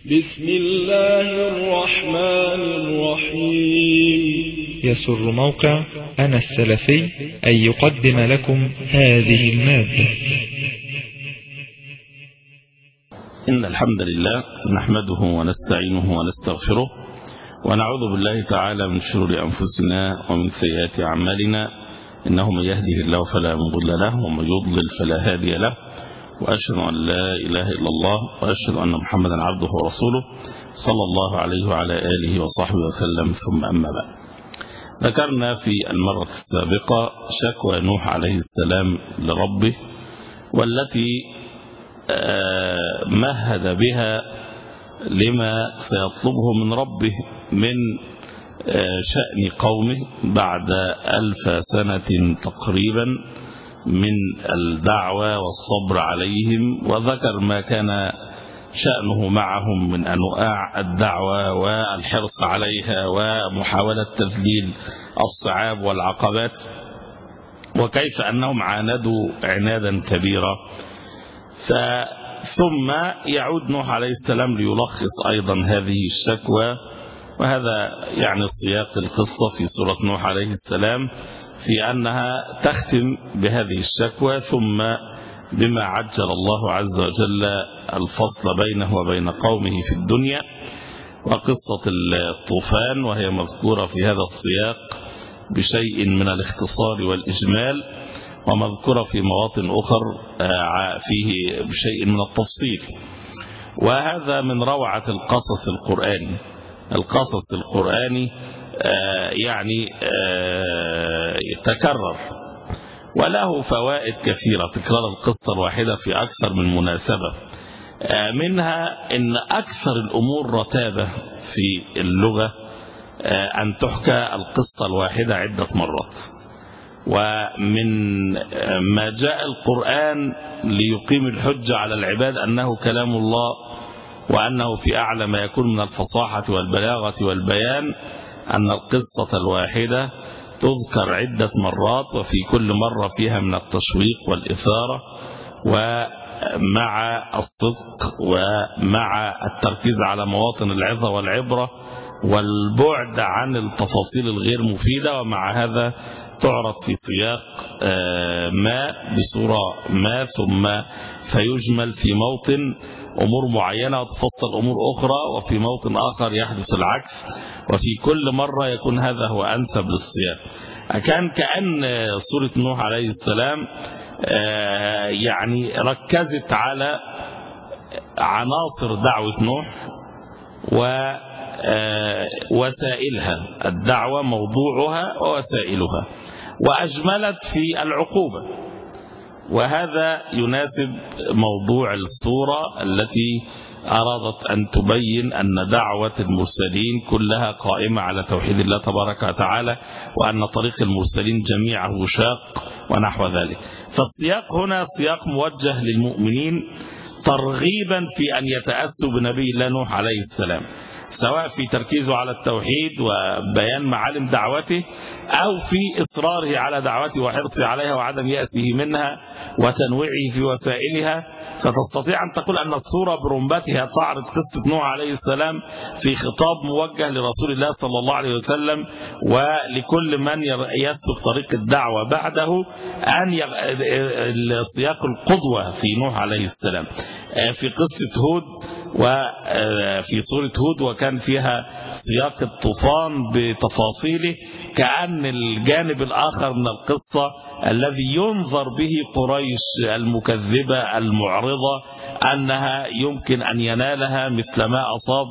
بسم الله الرحمن الرحيم. يسر موقع أنا السلفي أن يقدم لكم هذه المادة. إن الحمد لله نحمده ونستعينه ونستغفره ونعوذ بالله تعالى من شرور أنفسنا ومن سيئات أعمالنا، إنه من يهده الله فلا مضل له ومن يضلل فلا هادي له، وأشهد أن لا إله إلا الله وأشهد أن محمدا عبده ورسوله صلى الله عليه وعلى آله وصحبه وسلم. ثم أما بعد، ذكرنا في المرة السابقة شكوى نوح عليه السلام لربه، والتي مهد بها لما سيطلبه من ربه من شأن قومه بعد 1000 سنة تقريبا من الدعوة والصبر عليهم، وذكر ما كان شأنه معهم من أنواع الدعوة والحرص عليها ومحاولة تذليل الصعاب والعقبات، وكيف أنهم عاندوا عنادا كبيرا. ثم يعود نوح عليه السلام ليلخص أيضا هذه الشكوى، وهذا يعني سياق القصة في سورة نوح عليه السلام، في أنها تختم بهذه الشكوى ثم بما عجل الله عز وجل الفصل بينه وبين قومه في الدنيا، وقصة الطوفان وهي مذكورة في هذا السياق بشيء من الاختصار والإجمال، ومذكورة في مواطن أخر فيه بشيء من التفصيل. وهذا من روعة القصص القرآني. القصص القرآني يعني يتكرر وله فوائد كثيرة، تكرار القصة الواحدة في أكثر من مناسبة، منها أن أكثر الأمور رتابة في اللغة أن تحكى القصة الواحدة عدة مرات. ومن ما جاء القرآن ليقيم الحجة على العباد أنه كلام الله، وأنه في أعلى ما يكون من الفصاحة والبلاغة والبيان أن القصة الواحدة تذكر عدة مرات، وفي كل مرة فيها من التشويق والإثارة، ومع الصدق ومع التركيز على مواطن العظة والعبرة والبعد عن التفاصيل الغير مفيدة، ومع هذا تعرض في سياق ما بصورة ما، ثم فيجمل في موطن أمور معينة وتفصل أمور أخرى، وفي موطن آخر يحدث العكس، وفي كل مرة يكون هذا هو أنسب للسياق. كأن سورة نوح عليه السلام يعني ركزت على عناصر دعوة نوح ووسائلها، الدعوة موضوعها ووسائلها، وأجملت في العقوبة. وهذا يناسب موضوع السورة التي أرادت أن تبين أن دعوة المرسلين كلها قائمة على توحيد الله تبارك وتعالى، وأن طريق المرسلين جميعه شاق ونحو ذلك. فالسياق هنا سياق موجه للمؤمنين ترغيبا في أن يتأسوا بنبي الله نوح عليه السلام، سواء في تركيزه على التوحيد وبيان معالم دعوته، أو في إصراره على دعوته وحرصه عليها وعدم يأسه منها وتنويعه في وسائلها. فتستطيع أن تقول أن السورة برمبتها تعرض قصة نوح عليه السلام في خطاب موجه لرسول الله صلى الله عليه وسلم ولكل من يسلك طريق الدعوة بعده، أن سياق القدوة في نوح عليه السلام في قصة هود وفي سورة هود، وكان فيها سياق الطوفان بتفاصيله، كأن الجانب الآخر من القصة الذي ينظر به قريش المكذبة المعرضة أنها يمكن أن ينالها مثل ما أصاب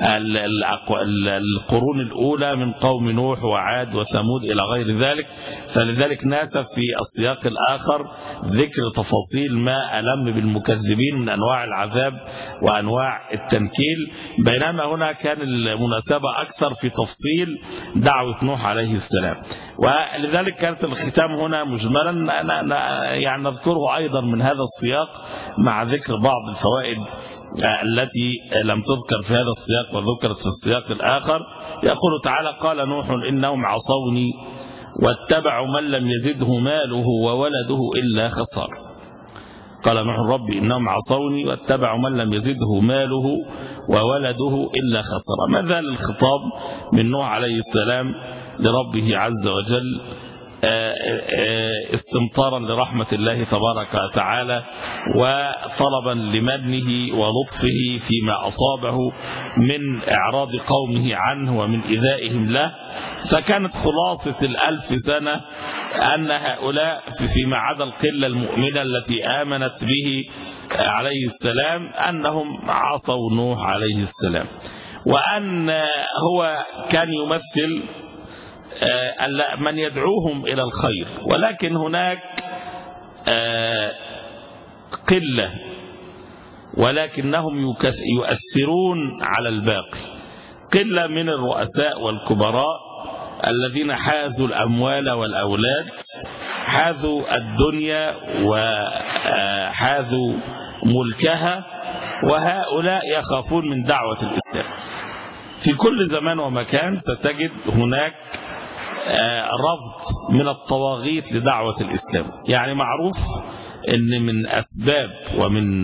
القرون الأولى من قوم نوح وعاد وثمود إلى غير ذلك. فلذلك ناسب في السياق الآخر ذكر تفاصيل ما ألم بالمكذبين من أنواع العذاب وأنواع التنكيل، بينما هنا كان المناسبة أكثر في تفصيل دعوة نوح عليه السلام. ولذلك كانت الختام هنا مجملا يعني نذكره أيضا من هذا السياق، مع ذكر بعض الفوائد التي لم تذكر في هذا السياق وذكرت في السياق الآخر. يقول تعالى: قال نوح إنهم عصوني واتبعوا من لم يزده ماله وولده إلا خسار. قال نوح ربي إنهم عصوني واتبعوا من لم يزده ماله وولده إلا خسر. ما زال الخطاب من نوح عليه السلام لربه عز وجل استمطارا لرحمة الله تبارك وتعالى وطلبا لمنه ولطفه فيما أصابه من إعراض قومه عنه ومن إيذائهم له. فكانت خلاصة 1000 سنة أن هؤلاء فيما عدا القلة المؤمنة التي آمنت به عليه السلام أنهم عصوا نوح عليه السلام، وأن هو كان يمثل من يدعوهم إلى الخير، ولكن هناك قلة ولكنهم يؤثرون على الباقي، قلة من الرؤساء والكبراء الذين حازوا الأموال والأولاد، حازوا الدنيا وحازوا ملكها، وهؤلاء يخافون من دعوة الإسلام. في كل زمان ومكان ستجد هناك رفض من الطواغيت لدعوة الإسلام. يعني معروف أن من أسباب ومن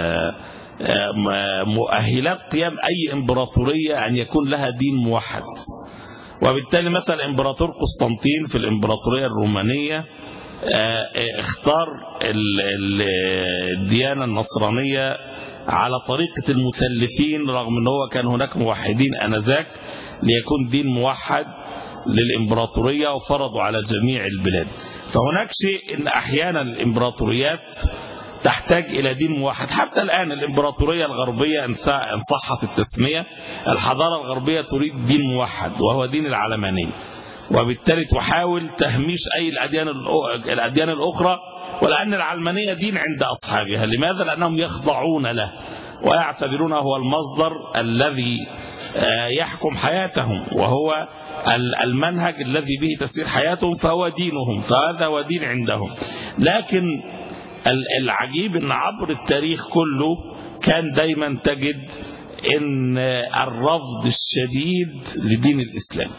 مؤهلات قيام أي إمبراطورية أن يكون لها دين موحد، وبالتالي مثلا إمبراطور قسطنطين في الإمبراطورية الرومانية اختار الديانة النصرانية على طريقة المثلثين، رغم أنه كان هناك موحدين آنذاك، ليكون دين موحد للإمبراطورية وفرضوا على جميع البلاد. فهناك شيء إن أحيانا الإمبراطوريات تحتاج إلى دين موحد. حتى الآن الإمبراطورية الغربية إن صحت التسمية، الحضارة الغربية تريد دين موحد وهو دين العلمانية، وبالتالي تحاول تهميش أي الأديان الأخرى، ولأن العلمانية دين عند أصحابها. لماذا؟ لأنهم يخضعون له ويعتبرونه هو المصدر الذي يحكم حياتهم، وهو المنهج الذي به تسير حياتهم، فهو دينهم، فهذا هو دين عندهم. لكن العجيب أن عبر التاريخ كله كان دايما تجد أن الرفض الشديد لدين الإسلام،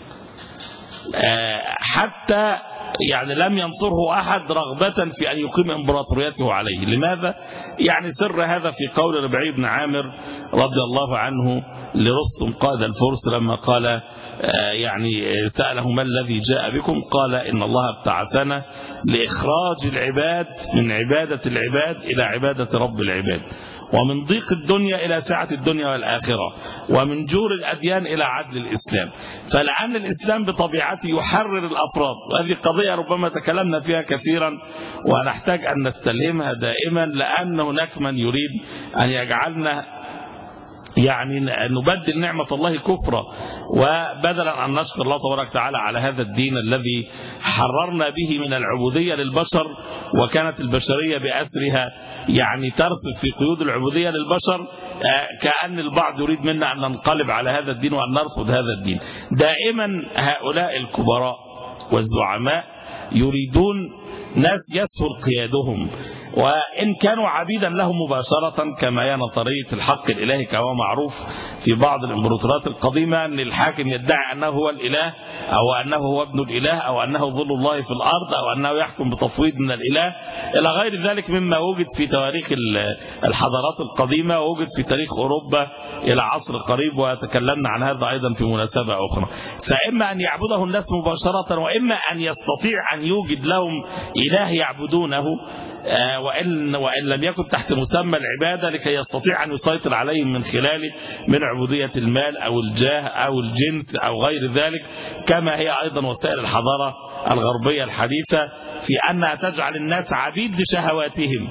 حتى يعني لم ينصره أحد رغبة في أن يقيم إمبراطوريته عليه. لماذا؟ يعني سر هذا في قول ربعي بن عامر رضي الله عنه لرستم قائد الفرس لما قال يعني سأله ما الذي جاء بكم؟ قال إن الله ابتعثنا لإخراج العباد من عبادة العباد إلى عبادة رب العباد، ومن ضيق الدنيا إلى سعة الدنيا والآخرة، ومن جور الأديان إلى عدل الإسلام. فلأن الإسلام بطبيعته يحرر الأفراد، وهذه قضية ربما تكلمنا فيها كثيرا ونحتاج أن نستلهمها دائما، لأن هناك من يريد أن يجعلنا يعني نبدل نعمة الله كفرا، وبدلا أن نشكر الله تبارك وتعالى على هذا الدين الذي حررنا به من العبودية للبشر، وكانت البشرية بأسرها يعني ترسف في قيود العبودية للبشر، كأن البعض يريد منا أن ننقلب على هذا الدين وأن نرفض هذا الدين. دائما هؤلاء الكبراء والزعماء يريدون ناس يسهل قيادهم، وإن كانوا عبيدا لهم مباشرة، كما هي نظرية الحق الإلهي كما معروف في بعض الإمبراطوريات القديمة، أن الحاكم يدعي أنه هو الإله، أو أنه هو ابن الإله، أو أنه ظل الله في الأرض، أو أنه يحكم بتفويض من الإله إلى غير ذلك مما وجد في تواريخ الحضارات القديمة، ووجد في تاريخ أوروبا إلى عصر قريب، وتكلمنا عن هذا أيضا في مناسبة أخرى. فإما أن يعبده الناس مباشرة، وإما أن يستطيع أن يوجد لهم إله يعبدونه، وإن لم يكن تحت مسمى العبادة، لكي يستطيع أن يسيطر عليهم من خلاله من عبودية المال أو الجاه أو الجنس أو غير ذلك، كما هي أيضا وسائل الحضارة الغربية الحديثة في أنها تجعل الناس عبيد لشهواتهم،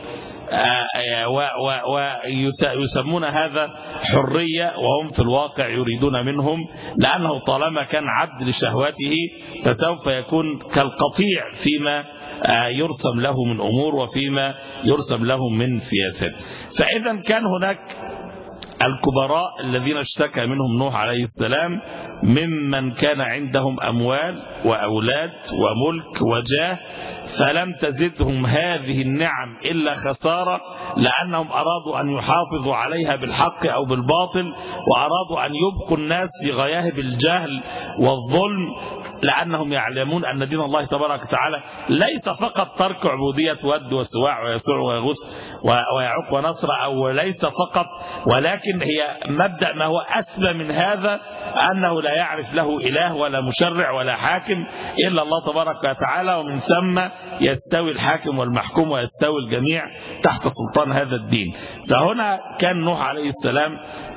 ويسمون هذا حرية، وهم في الواقع يريدون منهم، لأنه طالما كان عبد لشهواته فسوف يكون كالقطيع فيما يرسم له من أمور وفيما يرسم له من سياسات. فإذا كان هناك الكبراء الذين اشتكى منهم نوح عليه السلام ممن كان عندهم أموال وأولاد وملك وجاه، فلم تزدهم هذه النعم إلا خسارة، لأنهم أرادوا أن يحافظوا عليها بالحق أو بالباطل، وأرادوا أن يبقوا الناس في غياهب الجهل والظلم، لأنهم يعلمون أن دين الله تبارك وتعالى ليس فقط ترك عبودية ود وسواع ويسوع ويغوث ويعوق ونصر، أو ليس فقط، ولكن هي مبدأ ما هو أسمى من هذا، أنه لا يعرف له إله ولا مشرع ولا حاكم إلا الله تبارك وتعالى، ومن ثم يستوي الحاكم والمحكوم ويستوي الجميع تحت سلطان هذا الدين. فهنا كان نوح عليه السلام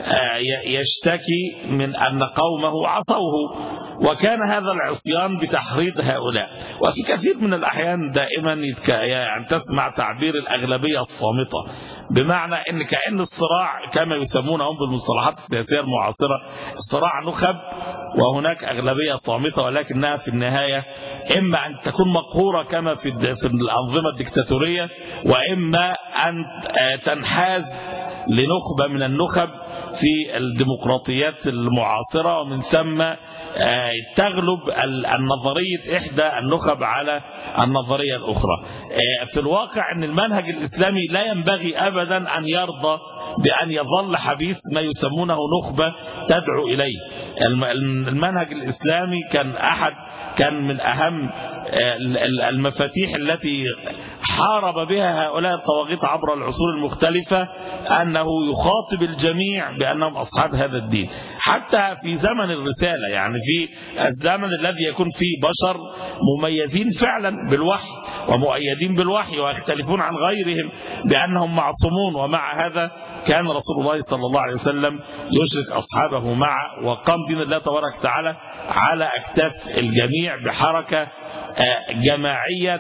يشتكي من أن قومه عصوه، وكان هذا العصيان بتحريض هؤلاء. وفي كثير من الأحيان دائما يعني تسمع تعبير الأغلبية الصامتة، بمعنى أن كأن الصراع كما يسمونهم بالمصطلحات السياسية المعاصرة صراع نخب، وهناك أغلبية صامتة، ولكنها في النهاية إما أن تكون مقهورة كما في الأنظمة الدكتاتورية، وإما أن تنحاز لنخبة من النخب في الديمقراطيات المعاصرة، ومن ثم تغلب النظرية إحدى النخب على النظرية الأخرى. في الواقع أن المنهج الإسلامي لا ينبغي أبدا أن يرضى بأن يظل حبيس ما يسمونه نخبة تدعو إليه. المنهج الإسلامي كان من أهم المفاتيح التي حارب بها هؤلاء الطواغيت عبر العصور المختلفة، أنه يخاطب الجميع بأنهم أصحاب هذا الدين. حتى في زمن الرسالة، يعني في الزمن الذي يكون فيه بشر مميزين فعلا بالوحي ومؤيدين بالوحي ويختلفون عن غيرهم بأنهم معصومون، ومع هذا كان رسول الله صلى الله عليه وسلم يشرك أصحابه معه، وقام دين الله تبارك وتعالى على أكتاف الجميع بحركة جماعية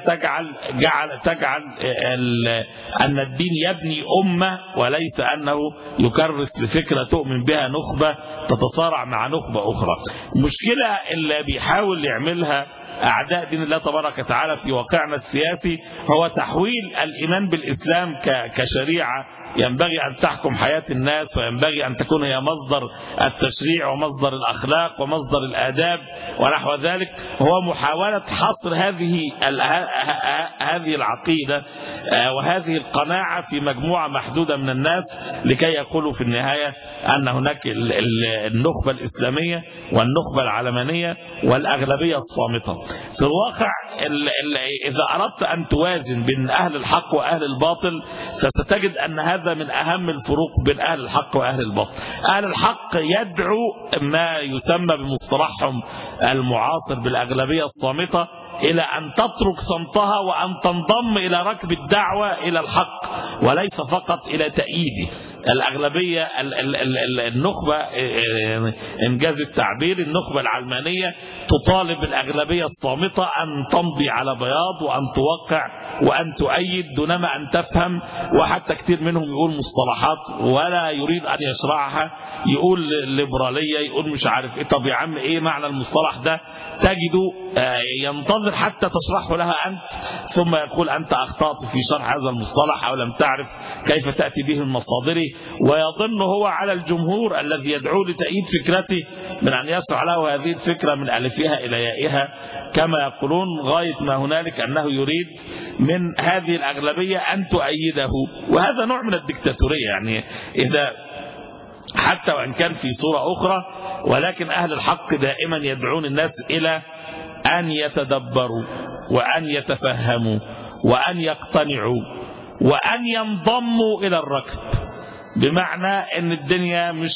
تجعل أن الدين يبني أمة، وليس أنه يكرس لفكرة تؤمن بها نخبة تتصارع مع نخبة أخرى. المشكلة اللي بيحاول يعملها أعداء دين الله تبارك وتعالى في واقعنا السياسي هو تحويل الإيمان بالإسلام كشريعة ينبغي أن تحكم حياة الناس، وينبغي أن تكون هي مصدر التشريع ومصدر الأخلاق ومصدر الآداب ونحو ذلك. هو محاولة حصر هذه العقيدة وهذه القناعة في مجموعة محدودة من الناس، لكي يقولوا في النهاية أن هناك النخبة الإسلامية والنخبة العلمانية والأغلبية الصامتة. في الواقع إذا أردت أن توازن بين أهل الحق وأهل الباطل، فستجد أن هذا من أهم الفروق بين أهل الحق وأهل الباطل. أهل الحق يدعو ما يسمى بمصطلحهم المعاصر بالأغلبية الصامتة إلى أن تترك صمتها وأن تنضم إلى ركب الدعوة إلى الحق، وليس فقط إلى تأييده. الأغلبية النخبة، إنجاز التعبير، النخبة العلمانية تطالب الأغلبية الصامتة أن تمضي على بياض وأن توقع وأن تؤيد دونما أن تفهم، وحتى كتير منهم يقول مصطلحات ولا يريد أن يشرعها، يقول ليبرالية، يقول مش عارف إيه. طب يا عم إيه معنى المصطلح ده؟ تجده ينتظر حتى تشرحه لها أنت، ثم يقول أنت أخطأت في شرح هذا المصطلح أو لم تعرف كيف تأتي به من مصادره، ويظن هو على الجمهور الذي يدعو لتأييد فكرته من أن يشرع له هذه الفكرة من ألفها إلى يائها كما يقولون، غاية ما هنالك أنه يريد من هذه الأغلبية أن تؤيده. وهذا نوع من الدكتاتورية، يعني إذا حتى وإن كان في صورة أخرى، ولكن أهل الحق دائما يدعون الناس إلى أن يتدبروا وأن يتفهموا وأن يقتنعوا وأن ينضموا إلى الركب، بمعنى أن الدنيا مش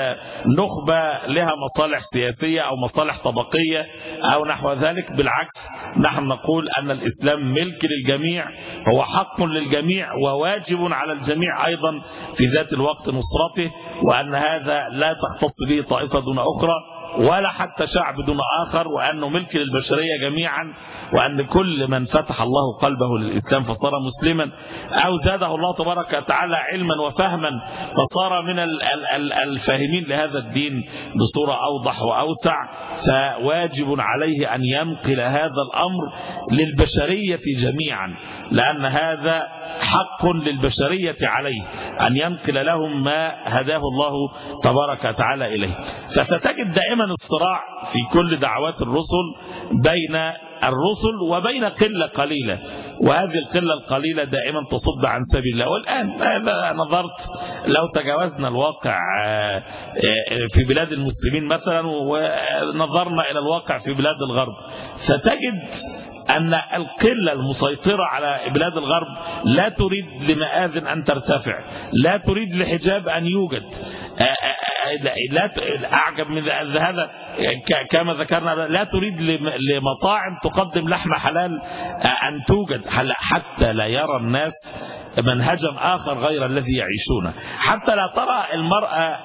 نخبة لها مصالح سياسية أو مصالح طبقية أو نحو ذلك. بالعكس، نحن نقول أن الإسلام ملك للجميع، هو حق للجميع وواجب على الجميع أيضا في ذات الوقت نصرته، وأن هذا لا تختص به طائفة دون أخرى ولا حتى شعب دون آخر، وأنه ملك للبشرية جميعا، وأن كل من فتح الله قلبه للإسلام فصار مسلما أو زاده الله تبارك وتعالى علما وفهما فصار من الفاهمين لهذا الدين بصورة أوضح وأوسع، فواجب عليه أن ينقل هذا الأمر للبشرية جميعا، لأن هذا حق للبشرية عليه أن ينقل لهم ما هداه الله تبارك وتعالى إليه. فستجد دائما الصراع في كل دعوات الرسل بين الرسل وبين قلة قليلة، وهذه القلة القليلة دائما تصد عن سبيل الله. والآن إذا نظرت لو تجاوزنا الواقع في بلاد المسلمين مثلا ونظرنا إلى الواقع في بلاد الغرب، فتجد أن القلة المسيطرة على بلاد الغرب لا تريد لمآذن أن ترتفع، لا تريد لحجاب أن يوجد، لا أعجب من هذا كما ذكرنا، لا تريد لمطاعم تقدم لحم حلال أن توجد، حتى لا يرى الناس منهجا آخر غير الذي يعيشونه، حتى لا ترى المرأة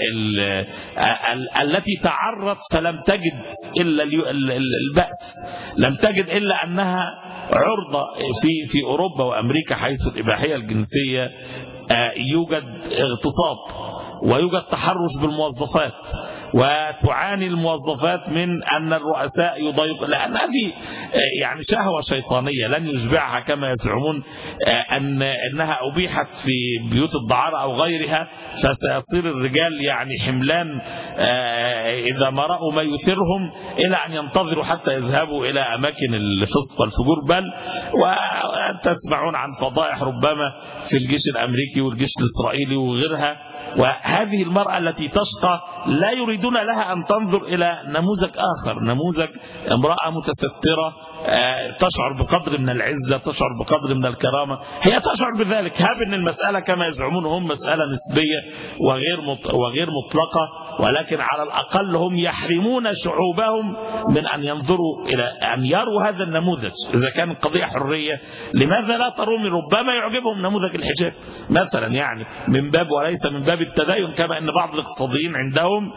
التي تعرت فلم تجد إلا البأس، لم تجد إلا أنها عرضة في أوروبا وأمريكا، حيث الإباحية الجنسية يوجد اغتصاب ويوجد تحرش بالموظفات، وتعاني الموظفات من أن الرؤساء يضايق، لأن هذه يعني شهوة شيطانية لن يشبعها كما يزعمون أنها أبيحت في بيوت الدعارة أو غيرها، فسيصير الرجال يعني حملان إذا ما رأوا ما يثيرهم إلى أن ينتظروا حتى يذهبوا إلى أماكن الفسق والفجور. بل وتسمعون عن فضائح ربما في الجيش الأمريكي والجيش الإسرائيلي وغيرها، وهذه المرأة التي تشقى لا يريدون لها أن تنظر إلى نموذج آخر، نموذج امرأة متسترة تشعر بقدر من العزة، تشعر بقدر من الكرامة، هي تشعر بذلك. هاب أن المسألة كما يزعمون هم مسألة نسبية وغير مطلقة، ولكن على الأقل هم يحرمون شعوبهم من أن ينظروا إلى أن يروا هذا النموذج. إذا كان القضية حرية لماذا لا ترون؟ ربما يعجبهم نموذج الحجاب مثلا، يعني من باب وليس من باب التدين، كما أن بعض الاقتصاديين عندهم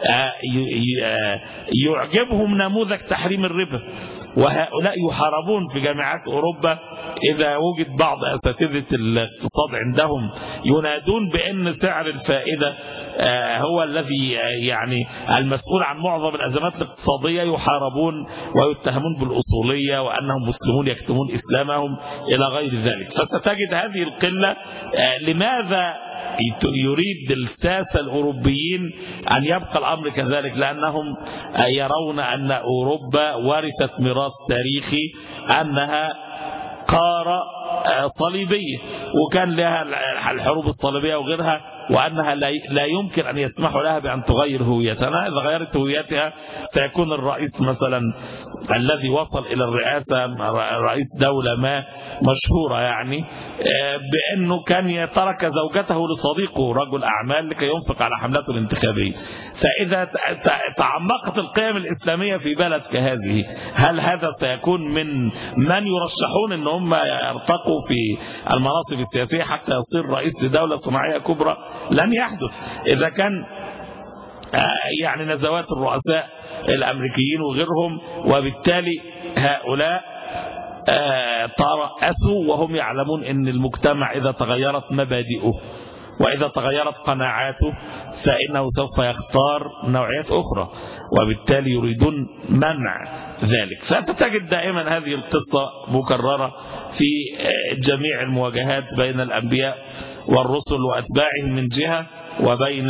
يعجبهم نموذج تحريم الربا، وهؤلاء يحاربون في جامعات أوروبا. إذا وجد بعض أساتذة الاقتصاد عندهم ينادون بأن سعر الفائدة هو الذي يعني المسؤول عن معظم الأزمات الاقتصادية، يحاربون ويتهمون بالأصولية وأنهم مسلمون يكتمون إسلامهم إلى غير ذلك. فستجد هذه القلة. لماذا يريد الساسة الأوروبيين أن يبقى الأمر كذلك؟ لأنهم يرون أن أوروبا ورثت ميراث تاريخي، أنها قارة صليبية وكان لها الحروب الصليبية وغيرها، وأنها لا يمكن أن يسمحوا لها بأن تغير هويتها. إذا غيرت هويتها سيكون الرئيس مثلا الذي وصل إلى الرئاسة رئيس دولة ما مشهورة يعني بأنه كان ترك زوجته لصديقه رجل أعمال لكي ينفق على حملته الانتخابية. فإذا تعمقت القيم الإسلامية في بلد كهذه، هل هذا سيكون من يرشحون أن هم يرتقوا في المناصب السياسية حتى يصير رئيس لدولة صناعية كبرى؟ لن يحدث. إذا كان يعني نزوات الرؤساء الأمريكيين وغيرهم، وبالتالي هؤلاء ترأسوا وهم يعلمون أن المجتمع إذا تغيرت مبادئه وإذا تغيرت قناعاته فإنه سوف يختار نوعيات أخرى، وبالتالي يريدون منع ذلك. فتجد دائما هذه القصة مكررة في جميع المواجهات بين الأنبياء والرسل وأتباعهم من جهة، وبين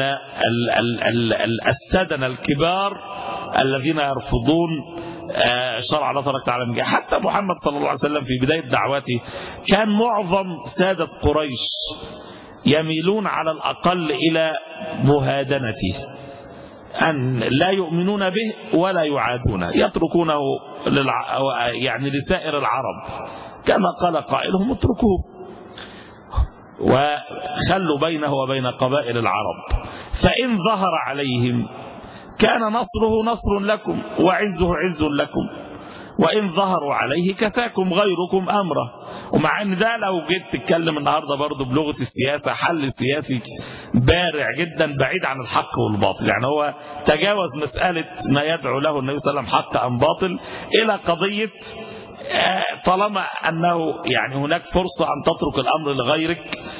السادة الكبار الذين يرفضون شرع الله تبارك وتعالى من جهة. حتى محمد صلى الله عليه وسلم في بداية دعوته كان معظم سادة قريش يميلون على الأقل إلى مهادنته، أن لا يؤمنون به ولا يعادونه، يتركونه يعني لسائر العرب، كما قال قائلهم اتركوه وخلوا بينه وبين قبائل العرب، فإن ظهر عليهم كان نصره نصر لكم وعزه عز لكم، وإن ظهروا عليه كفاكم غيركم أمره. ومع أن ده لو جيت تتكلم النهاردة برضو بلغة السياسة حل سياسي بارع جدا بعيد عن الحق والباطل، يعني هو تجاوز مسألة ما يدعو له النبي صلى الله عليه وسلم حق أم باطل إلى قضية طالما أنه يعني هناك فرصة أن تترك الأمر لغيرك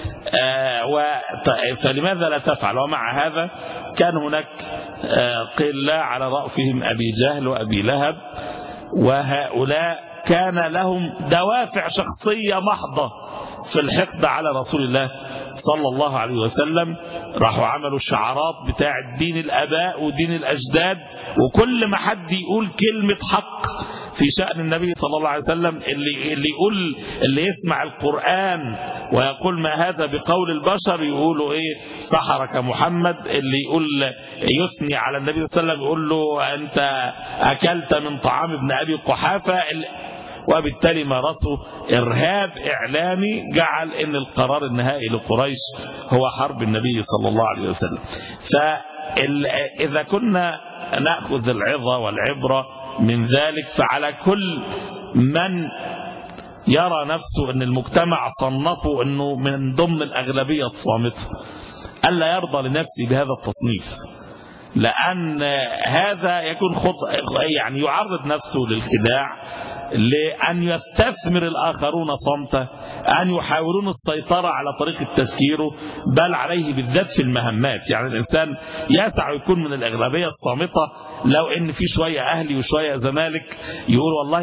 فلماذا لا تفعل. ومع هذا كان هناك قلة على رأسهم أبي جهل وأبي لهب، وهؤلاء كان لهم دوافع شخصية محضة في الحقد على رسول الله صلى الله عليه وسلم راحوا عملوا الشعارات بتاع دين الآباء ودين الأجداد، وكل ما حد يقول كلمة حق في شأن النبي صلى الله عليه وسلم، اللي يسمع القرآن ويقول ما هذا بقول البشر يقولوا ايه سحرك محمد، اللي يقول يثني على النبي صلى الله عليه وسلم يقول له انت اكلت من طعام ابن ابي قحافة، وبالتالي مارسوا إرهاب إعلامي جعل أن القرار النهائي لقريش هو حرب النبي صلى الله عليه وسلم. فإذا كنا نأخذ العظة والعبرة من ذلك، فعلى كل من يرى نفسه أن المجتمع صنفه أنه من ضمن الأغلبية الصامتة ألا يرضى لنفسه بهذا التصنيف، لأن هذا يكون يعني يعرض نفسه للخداع، لأن يستثمر الآخرون صمته، أن يحاولون السيطرة على طريقة تفكيره، بل عليه بالذات في المهمات. يعني الإنسان يسع يكون من الأغلبية الصامتة لو إن في شوية أهلي وشوية زمالك يقول والله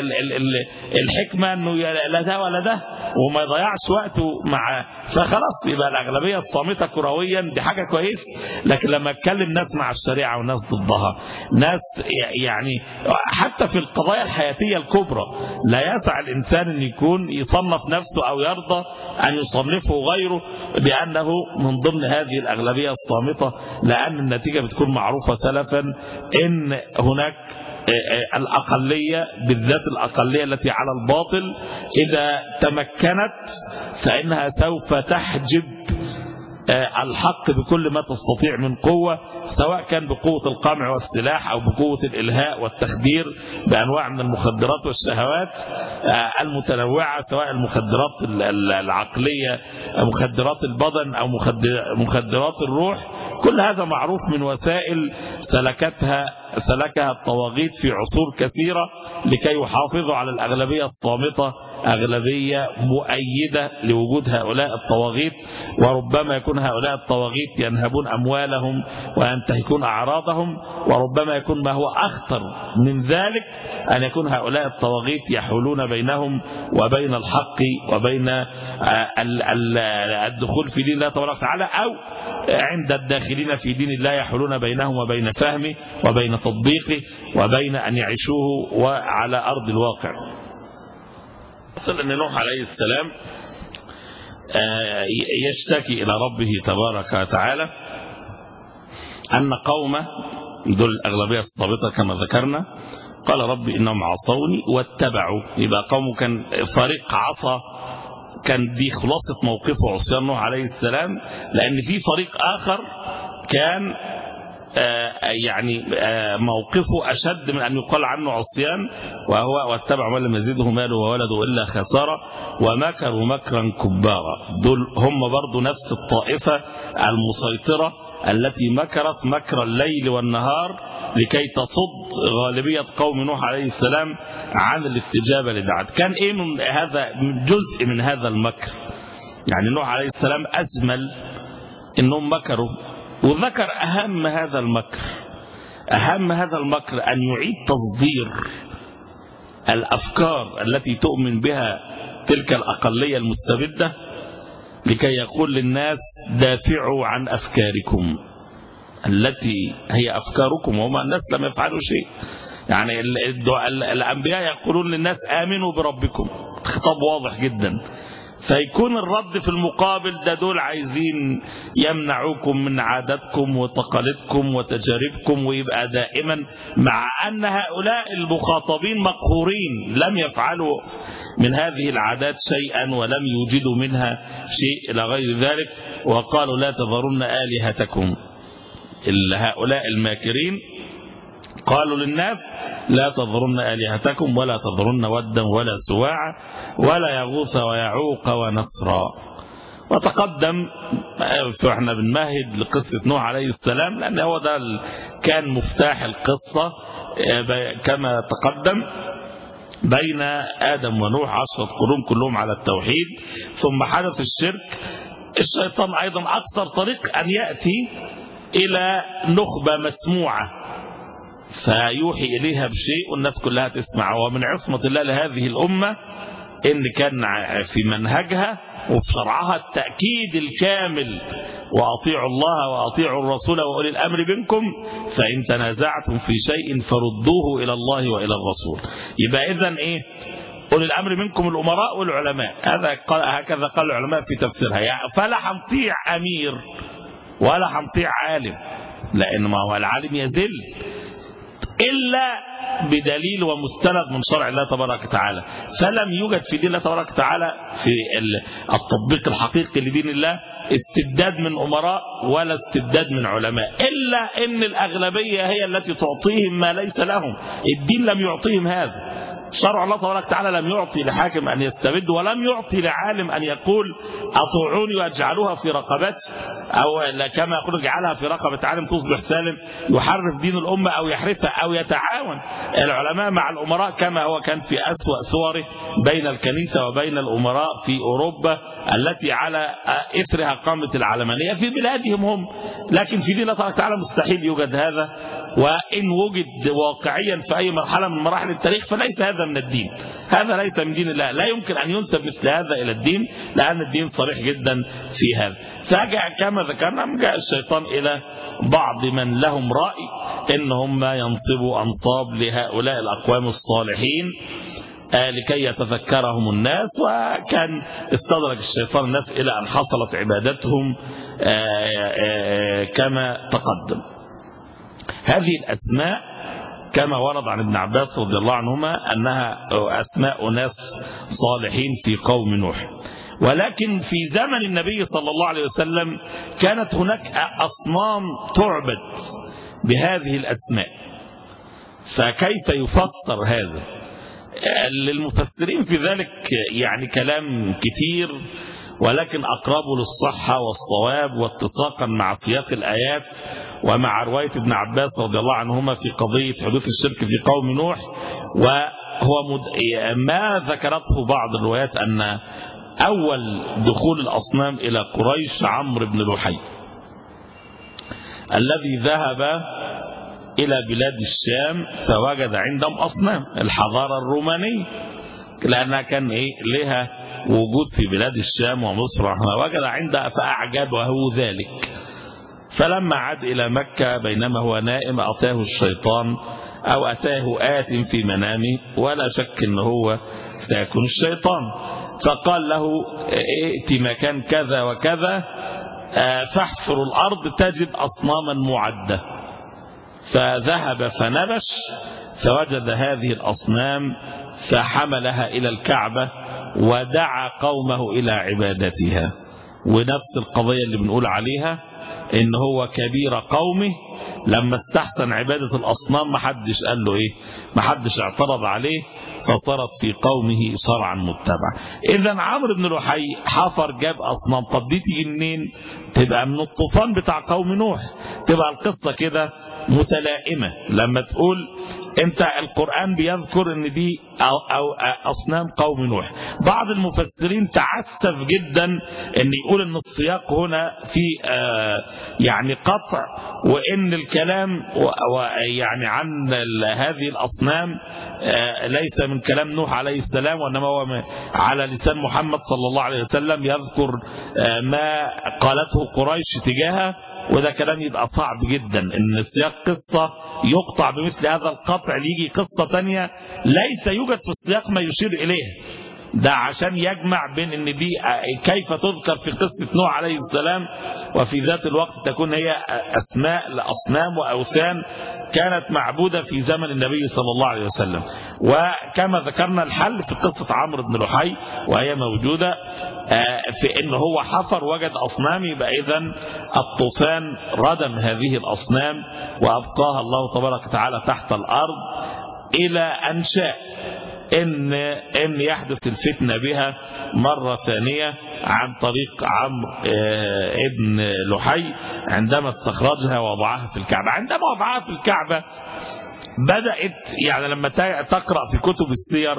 الحكمة أنه لا ده ولا ده وما يضيعش وقته مع، فخلاص يبقى الأغلبية الصامتة كرويا دي حاجة كويس. لكن لما اتكلم ناس مع الشريعة وناس ضدها، ناس يعني حتى في القضايا الحياتية الكبرى لا يسع الإنسان أن يكون يصنف نفسه أو يرضى أن يصنفه غيره بأنه من ضمن هذه الأغلبية الصامتة، لأن النتيجة بتكون معروفة سلفا إن هناك الأقلية، بالذات الأقلية التي على الباطل، إذا تمكنت فإنها سوف تحجب الحق بكل ما تستطيع من قوة، سواء كان بقوة القمع والسلاح أو بقوة الإلهاء والتخدير بأنواع من المخدرات والشهوات المتنوعة، سواء المخدرات العقلية، مخدرات البدن أو مخدرات الروح. كل هذا معروف من وسائل سلكها الطواغيت في عصور كثيرة لكي يحافظوا على الأغلبية الصامتة، أغلبية مؤيدة لوجود هؤلاء الطواغيت. وربما يكون هؤلاء الطواغيت ينهبون أموالهم وينتهكون أعراضهم، وربما يكون ما هو أخطر من ذلك أن يكون هؤلاء الطواغيت يحولون بينهم وبين الحق وبين الدخول في دين الله تبارك وتعالى، أو عند الداخلين في دين الله يحولون بينهم وبين فهمه وبين تطبيقه وبين أن يعيشوه وعلى أرض الواقع. أصل أن نوح عليه السلام يشتكي إلى ربه تبارك وتعالى أن قومه دول الأغلبية الصامتة كما ذكرنا، قال رب إنهم عصوني واتبعوا. يبقى قومه كان فريق عصى، كان دي خلاصة موقفه عصيان نوح عليه السلام، لأن في فريق آخر كان يعني موقفه أشد من أن يقال عنه عصيان، وهو واتبع من لم يزده ماله وولده إلا خسارة ومكروا مكرا كبارا. دول هم برضو نفس الطائفة المسيطرة التي مكرت مكر الليل والنهار لكي تصد غالبية قوم نوح عليه السلام عن الاستجابة لدعوة. كان إيه من هذا جزء من هذا المكر؟ يعني نوح عليه السلام أجمل إنهم مكروا، وذكر أهم هذا المكر. أهم هذا المكر أن يعيد تصدير الأفكار التي تؤمن بها تلك الأقلية المستبدة، لكي يقول للناس دافعوا عن أفكاركم التي هي أفكاركم، وما الناس لم يفعلوا شيء. يعني الأنبياء يقولون للناس آمنوا بربكم، خطاب واضح جدا، فيكون الرد في المقابل ده دول عايزين يمنعوكم من عاداتكم وتقاليدكم وتجاربكم، ويبقى دائما مع أن هؤلاء المخاطبين مقهورين لم يفعلوا من هذه العادات شيئا ولم يوجدوا منها شيء إلى غير ذلك. وقالوا لا تذرن آلهتكم، هؤلاء الماكرين قالوا للناس لا تذرن آلهتكم ولا تذرن ودا ولا سواعا ولا يغوث ويعوق ونسرا. وتقدم فاحنا بنمهد لقصة نوح عليه السلام لأن هو ده كان مفتاح القصة كما تقدم. بين آدم ونوح 10 قرون كلهم على التوحيد، ثم حدث الشرك. الشيطان أيضا أقصر طريق أن يأتي إلى نخبة مسموعة فيوحي إليها بشيء والناس كلها تسمع. ومن عصمة الله لهذه الأمة إن كان في منهجها وفي شرعها التأكيد الكامل وأطيعوا الله وأطيعوا الرسول وأولي الأمر منكم فإن تنازعتم في شيء فردوه إلى الله وإلى الرسول. يبقى إذن إيه؟ أولي الأمر منكم الأمراء والعلماء. هكذا قال العلماء في تفسيرها. يعني فلا هنطيع أمير ولا هنطيع عالم، لأن ما هو العالم يذل إلا بدليل ومستند من شرع الله تبارك وتعالى. فلم يوجد في دين الله تبارك وتعالى في التطبيق الحقيقي لدين الله استبداد من أمراء ولا استبداد من علماء، إلا إن الأغلبية هي التي تعطيهم ما ليس لهم. الدين لم يعطيهم هذا. شرع الله تبارك وتعالى لم يعطي لحاكم أن يستبد، ولم يعطي لعالم أن يقول أطيعوني واجعلوها في رقبتي، أو كما يقول اجعلها في رقبة عالم تصبح سالم يحرف دين الأمة أو يحرفها أو يتعاون العلماء مع الأمراء كما هو كان في أسوأ صوره بين الكنيسة وبين الأمراء في أوروبا التي على إثرها قامت العلمانية في بلادهم هم. لكن في دين الله تبارك وتعالى مستحيل يوجد هذا، وإن وجد واقعيا في أي مرحلة من مراحل التاريخ فليس هذا من الدين. هذا ليس من دين الله، لا يمكن أن ينسب مثل هذا إلى الدين، لأن الدين صريح جدا في هذا. فجاء كما ذكرنا جاء الشيطان إلى بعض من لهم رأي إن هم ينصبوا أنصاب لهؤلاء الأقوام الصالحين لكي يتذكرهم الناس، وكان استدرج الشيطان الناس إلى أن حصلت عبادتهم كما تقدم. هذه الأسماء كما ورد عن ابن عباس رضي الله عنهما أنها أسماء ناس صالحين في قوم نوح. ولكن في زمن النبي صلى الله عليه وسلم كانت هناك أصنام تعبد بهذه الأسماء، فكيف يفسر هذا؟ للمفسرين في ذلك يعني كلام كتير، ولكن أقربه للصحة والصواب واتساقا مع سياق الآيات ومع رواية ابن عباس رضي الله عنهما في قضية حدوث الشرك في قوم نوح. وهو ما ذكرته بعض الروايات أن أول دخول الأصنام إلى قريش عمرو بن لحي الذي ذهب إلى بلاد الشام فوجد عندهم أصنام الحضارة الرومانية، لأنها كان لها وجود في بلاد الشام ومصر، وجد عندها فأعجبه ذلك. فلما عاد إلى مكة بينما هو نائم أتاه الشيطان أو أتاه آت في منامه، ولا شك أنه هو سيكون الشيطان، فقال له ائت مكان كذا وكذا فاحفر الأرض تجد أصناما معدة. فذهب فنبش فوجد هذه الأصنام فحملها إلى الكعبة ودعا قومه إلى عبادتها. ونفس القضية اللي بنقول عليها إن هو كبير قومه لما استحسن عبادة الأصنام محدش قال له محدش اعترض عليه، فصارت في قومه شرعا متبعا. إذن عمرو بن لحي حفر جاب أصنام. طب دي تيجي منين؟ تبقى من الطوفان بتاع قوم نوح. تبقى القصة كده متلائمة. لما تقول انت القرآن بيذكر ان دي أو أصنام قوم نوح، بعض المفسرين تعسف جدا ان يقول ان السياق هنا في يعني قطع، وان الكلام يعني عن هذه الأصنام ليس من كلام نوح عليه السلام، وانما هو على لسان محمد صلى الله عليه وسلم يذكر ما قالته قريش تجاهه. وده كلام يبقى صعب جدا ان سياق قصة يقطع بمثل هذا القطع ليجي قصة تانية ليس يوجد في السياق ما يشير إليه. ده عشان يجمع بين ان دي كيف تذكر في قصة نوح عليه السلام وفي ذات الوقت تكون هي أسماء لأصنام وأوثان كانت معبودة في زمن النبي صلى الله عليه وسلم. وكما ذكرنا الحل في قصة عمرو بن لحي وهي موجودة في ان هو حفر وجد أصنام. يبقى إذن الطوفان ردم هذه الأصنام وأبقاها الله تبارك وتعالى تحت الأرض إلى أن شاء إن يحدث الفتنة بها مرة ثانية عن طريق عمرو ابن لحي عندما استخرجها ووضعها في الكعبة. عندما وضعها في الكعبة بدأت يعني لما تقرأ في كتب السير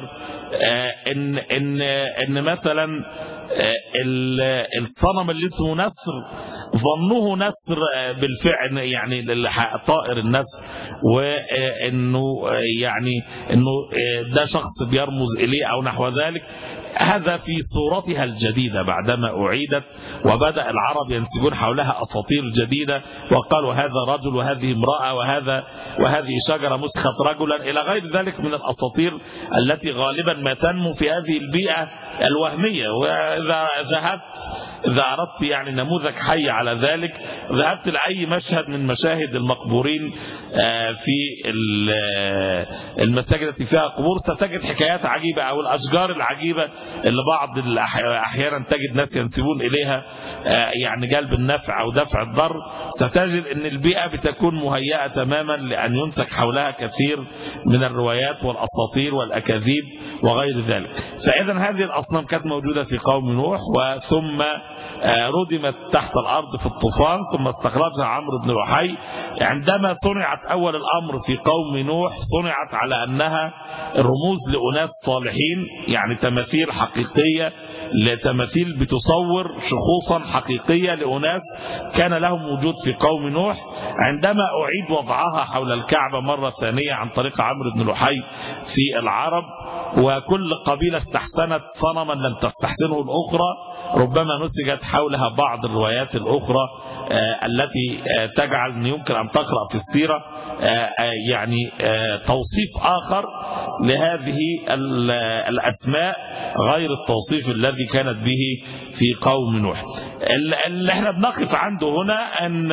إن مثلا الصنم اللي اسمه نسر ظنوه نسر بالفعل، يعني طائر النسر، وانه يعني انه ده شخص بيرمز اليه او نحو ذلك. هذا في صورتها الجديدة بعدما أعيدت، وبدأ العرب ينسبون حولها أساطير جديدة، وقالوا هذا رجل وهذه امرأة وهذه شجرة مسخت رجلا إلى غير ذلك من الأساطير التي غالبا ما تنمو في هذه البيئة الوهمية. وإذا إذا أردت يعني نموذج حي على ذلك، ذهبت لأي مشهد من مشاهد المقبورين في المساجد التي فيها قبور، ستجد حكايات عجيبة، أو الأشجار العجيبة اللي بعض أحيانا تجد ناس ينسبون إليها يعني جلب النفع أو دفع الضر. ستجد أن البيئة بتكون مهيئة تماما لأن ينسك حولها كثير من الروايات والأساطير والأكاذيب وغير ذلك. فإذا هذه الأصنام كانت موجودة في قوم نوح، وثم ردمت تحت الأرض في الطوفان، ثم استخرجها عمرو بن لحي. عندما صنعت أول الأمر في قوم نوح صنعت على أنها رموز لأناس صالحين، يعني تماثيل حقيقية، لتماثيل بتصور شخوصا حقيقية لأناس كان لهم وجود في قوم نوح. عندما أعيد وضعها حول الكعبة مرة ثانية عن طريق عمرو بن لحي في العرب، وكل قبيلة استحسنت صنما لم تستحسنه الأخرى، ربما نسجت حولها بعض الروايات الأخرى التي تجعل أن يمكن أن تقرأ في السيرة يعني توصيف آخر لهذه الأسماء غير التوصيف الذي كانت به في قوم نوح. اللي احنا بنقف عنده هنا أن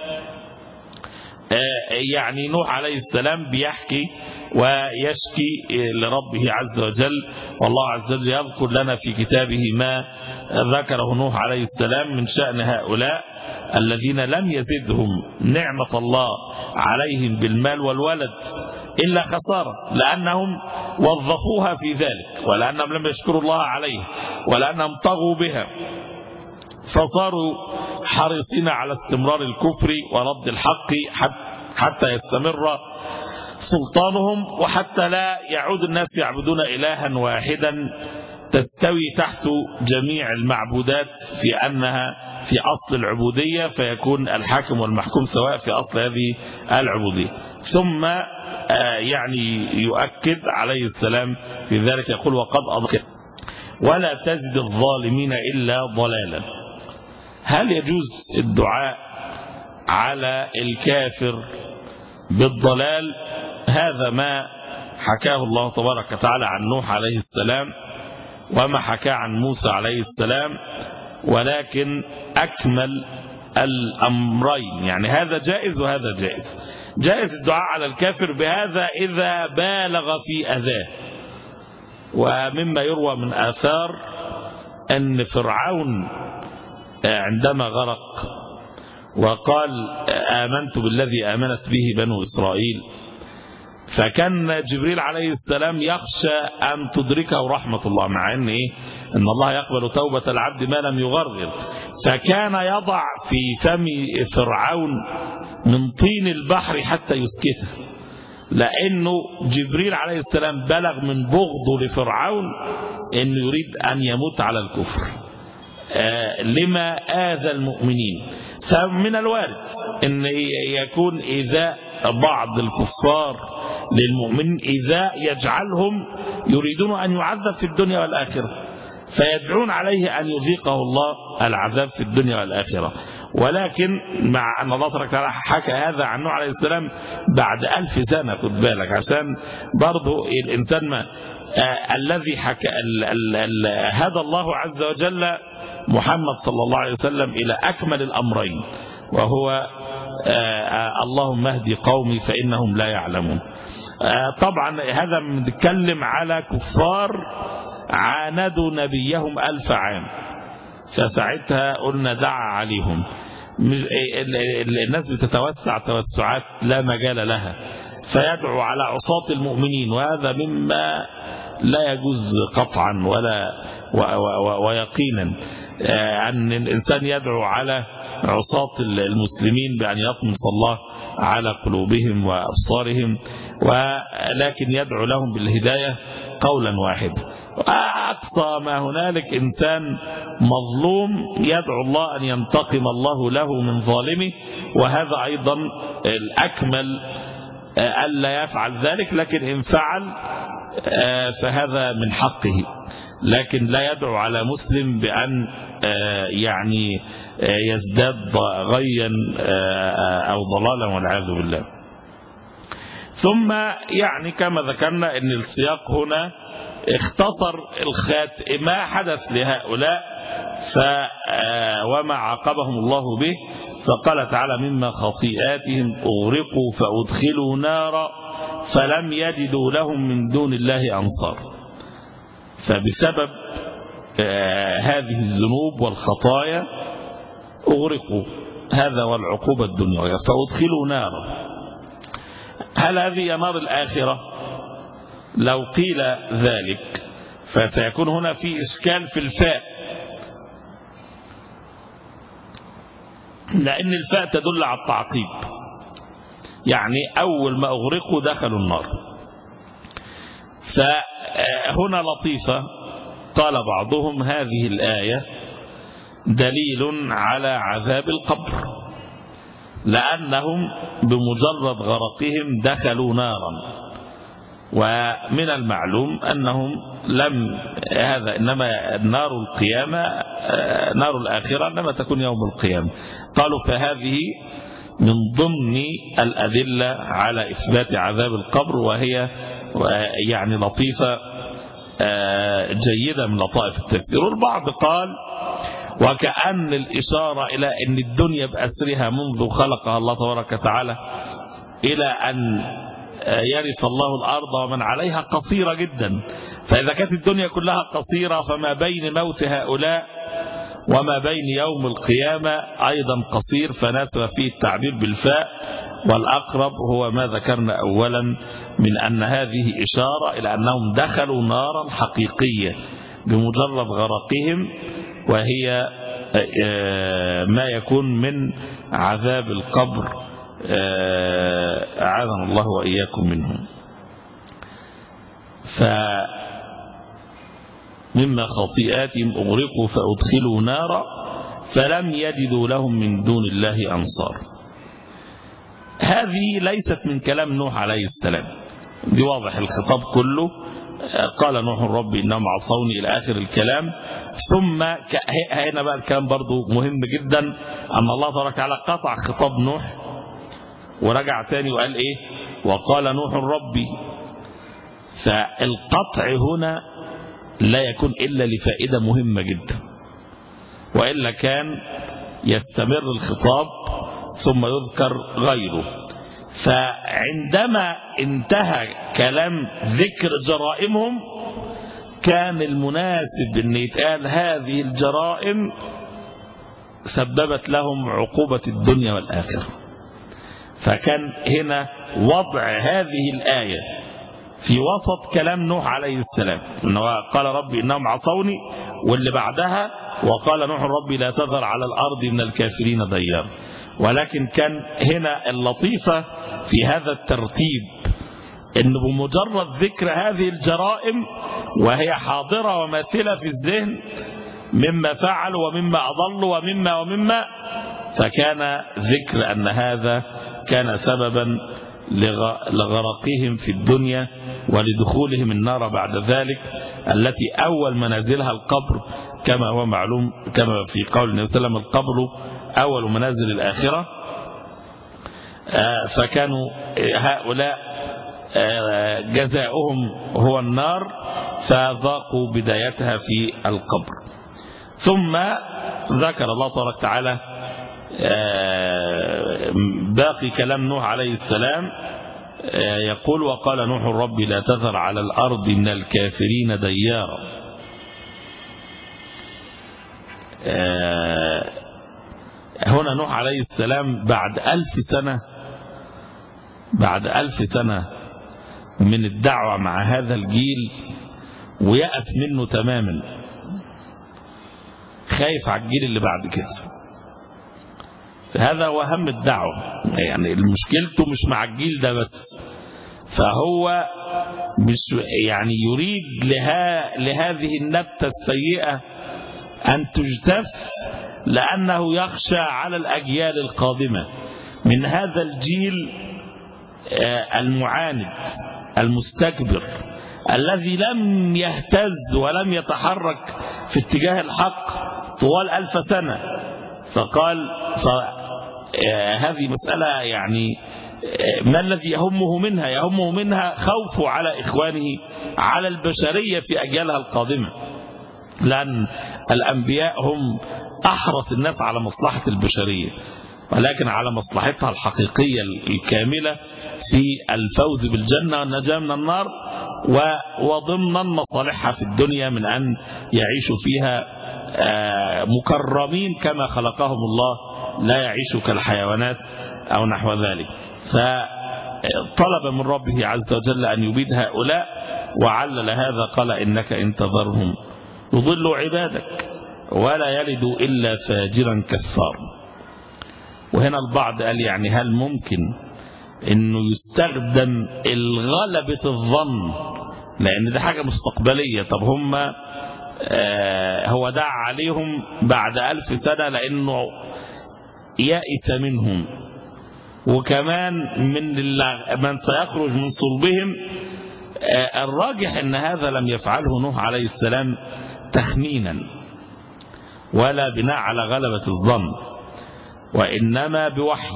يعني نوح عليه السلام بيحكي ويشكي لربه عز وجل، والله عز وجل يذكر لنا في كتابه ما ذكره نوح عليه السلام من شأن هؤلاء الذين لم يزدهم نعمة الله عليهم بالمال والولد إلا خسارة، لأنهم وظفوها في ذلك، ولأنهم لم يشكروا الله عليه، ولأنهم طغوا بها، فصاروا حريصين على استمرار الكفر ورد الحق حتى يستمر سلطانهم، وحتى لا يعود الناس يعبدون إلها واحدا تستوي تحت جميع المعبودات في أنها في أصل العبودية، فيكون الحاكم والمحكوم سواء في أصل هذه العبودية. ثم يعني يؤكد عليه السلام في ذلك، يقول وقد أضل ولا تزد الظالمين إلا ضلالا. هل يجوز الدعاء على الكافر بالضلال؟ هذا ما حكاه الله تبارك وتعالى عن نوح عليه السلام، وما حكاه عن موسى عليه السلام، ولكن أكمل الأمرين، يعني هذا جائز وهذا جائز. جائز الدعاء على الكافر بهذا إذا بالغ في أذاه. ومما يروى من آثار أن فرعون عندما غرق وقال آمنت بالذي آمنت به بنو إسرائيل، فكان جبريل عليه السلام يخشى أن تدركه رحمة الله، مع أن إن الله يقبل توبة العبد ما لم يغرغر، فكان يضع في فم فرعون من طين البحر حتى يسكته، لأنه جبريل عليه السلام بلغ من بغضه لفرعون أنه يريد أن يموت على الكفر لما آذى المؤمنين. فمن الوارد أن يكون إيذاء بعض الكفار للمؤمنين إيذاء يجعلهم يريدون أن يعذب في الدنيا والآخرة، فيدعون عليه أن يذيقه الله العذاب في الدنيا والآخرة. ولكن مع أن الله تبارك وتعالى حكى هذا عن نوح عليه السلام بعد 1000 سنة، خد بالك، عشان برضو الإنسان الذي حكى هدى الله عز وجل محمد صلى الله عليه وسلم إلى أكمل الأمرين، وهو اللهم اهدي قومي فإنهم لا يعلمون. طبعا هذا بنتكلم على كفار عاندوا نبيهم 1000 عام، فساعتها قلنا دعا عليهم. الناس بتتوسع توسعات لا مجال لها، فيدعو على عصاة المؤمنين، وهذا مما لا يجوز قطعا ولا ويقينا. أن الإنسان يدعو على عصاة المسلمين بأن يطمس الله على قلوبهم وأبصارهم، ولكن يدعو لهم بالهداية قولا واحد. أقصى ما هنالك إنسان مظلوم يدعو الله أن ينتقم الله له من ظالمه، وهذا أيضا الأكمل ألا يفعل ذلك، لكن إن فعل فهذا من حقه، لكن لا يدعو على مسلم بأن يعني يزداد غيا أو ضلالا والعياذ بالله. ثم يعني كما ذكرنا أن السياق هنا اختصر ما حدث لهؤلاء وما عاقبهم الله به، فقال تعالى مما خطيئاتهم أغرقوا فأدخلوا نارا فلم يجدوا لهم من دون الله أنصار. فبسبب هذه الذنوب والخطايا أغرقوا، هذا والعقوبة الدنيوية، فأدخلوا نارا. هل هذه نار الآخرة؟ لو قيل ذلك فسيكون هنا في إشكال في الفاء، لأن الفاء تدل على التعقيب، يعني أول ما أغرقوا دخلوا النار. فهنا لطيفة، قال بعضهم هذه الآية دليل على عذاب القبر، لأنهم بمجرد غرقهم دخلوا نارا، ومن المعلوم أنهم إنما نار القيامة نار الآخرة إنما تكون يوم القيامة. قالوا فهذه من ضمن الأدلة على إثبات عذاب القبر، وهي يعني لطيفة جيدة من لطائف التفسير. والبعض قال وكأن الإشارة إلى أن الدنيا بأسرها منذ خلقها الله تبارك وتعالى إلى أن يرث الله الأرض ومن عليها قصيرة جدا، فإذا كانت الدنيا كلها قصيرة فما بين موت هؤلاء وما بين يوم القيامة أيضا قصير، فناسب فيه التعبير بالفاء، والأقرب هو ما ذكرنا أولا من أن هذه إشارة إلى أنهم دخلوا نارا حقيقية بمجرد غرقهم، وهي ما يكون من عذاب القبر أعاذنا الله وإياكم منهم. مما خطيئاتهم أغرقوا فأدخلوا نارا فلم يجدوا لهم من دون الله أنصار. هذه ليست من كلام نوح عليه السلام، بواضح الخطاب كله قال نوح ربي إنهم عصوني إلى آخر الكلام. ثم هنا بقى الكلام برضو مهم جدا، أن الله تبارك وتعالى قطع خطاب نوح ورجع تاني وقال إيه؟ وقال نوح ربي. فالقطع هنا لا يكون إلا لفائدة مهمة جدا، وإلا كان يستمر الخطاب ثم يذكر غيره. فعندما انتهى كلام ذكر جرائمهم كان المناسب أن يتقال هذه الجرائم سببت لهم عقوبة الدنيا والآخرة. فكان هنا وضع هذه الآية في وسط كلام نوح عليه السلام، قال ربي إنهم عصوني، واللي بعدها وقال نوح ربي لا تذر على الأرض من الكافرين ديار. ولكن كان هنا اللطيفة في هذا الترتيب إنه بمجرد ذكر هذه الجرائم وهي حاضرة وماثلة في الذهن مما فعلوا ومما أضلوا ومما فكان ذكر أن هذا كان سببا لغرقهم في الدنيا ولدخولهم النار بعد ذلك، التي أول منازلها القبر كما هو معلوم، كما في قول النبي صلى الله عليه وسلم القبر أول منازل الآخرة. فكانوا هؤلاء جزاؤهم هو النار، فذاقوا بدايتها في القبر. ثم ذكر الله تبارك وتعالى باقي كلام نوح عليه السلام، يقول وقال نوح ربي لا تذر على الأرض من الكافرين ديارا. هنا نوح عليه السلام بعد 1000 سنة من الدعوة مع هذا الجيل ويأس منه تماما، خايف على الجيل اللي بعد كده. فهذا هو هم الدعوة، يعني مشكلته مش مع الجيل ده بس، فهو مش يعني يريد لهذه النبتة السيئة أن تجتث، لأنه يخشى على الأجيال القادمة من هذا الجيل المعاند المستكبر الذي لم يهتز ولم يتحرك في اتجاه الحق طوال 1000 سنة. فقال هذه مسألة يعني ما الذي يهمه منها؟ يهمه منها خوفه على إخوانه، على البشرية في أجيالها القادمة، لأن الأنبياء هم أحرص الناس على مصلحة البشرية، ولكن على مصلحتها الحقيقية الكاملة في الفوز بالجنة والنجاة من النار، وضمنا مصالحها في الدنيا من أن يعيشوا فيها مكرمين كما خلقهم الله، لا يعيشوا كالحيوانات أو نحو ذلك. فطلب من ربه عز وجل أن يبيد هؤلاء، وعلل هذا قال إنك إن تذرهم يضلوا عبادك ولا يلدوا إلا فاجرا كفارا. وهنا البعض قال يعني هل ممكن انه يستخدم الغلبة الظن، لان ده حاجة مستقبلية؟ طب هم هو دعا عليهم بعد 1000 سنة لانه يائس منهم، وكمان من سيخرج من صلبهم. الراجح ان هذا لم يفعله نوح عليه السلام تخمينا ولا بناء على غلبة الظن، وإنما بوحي.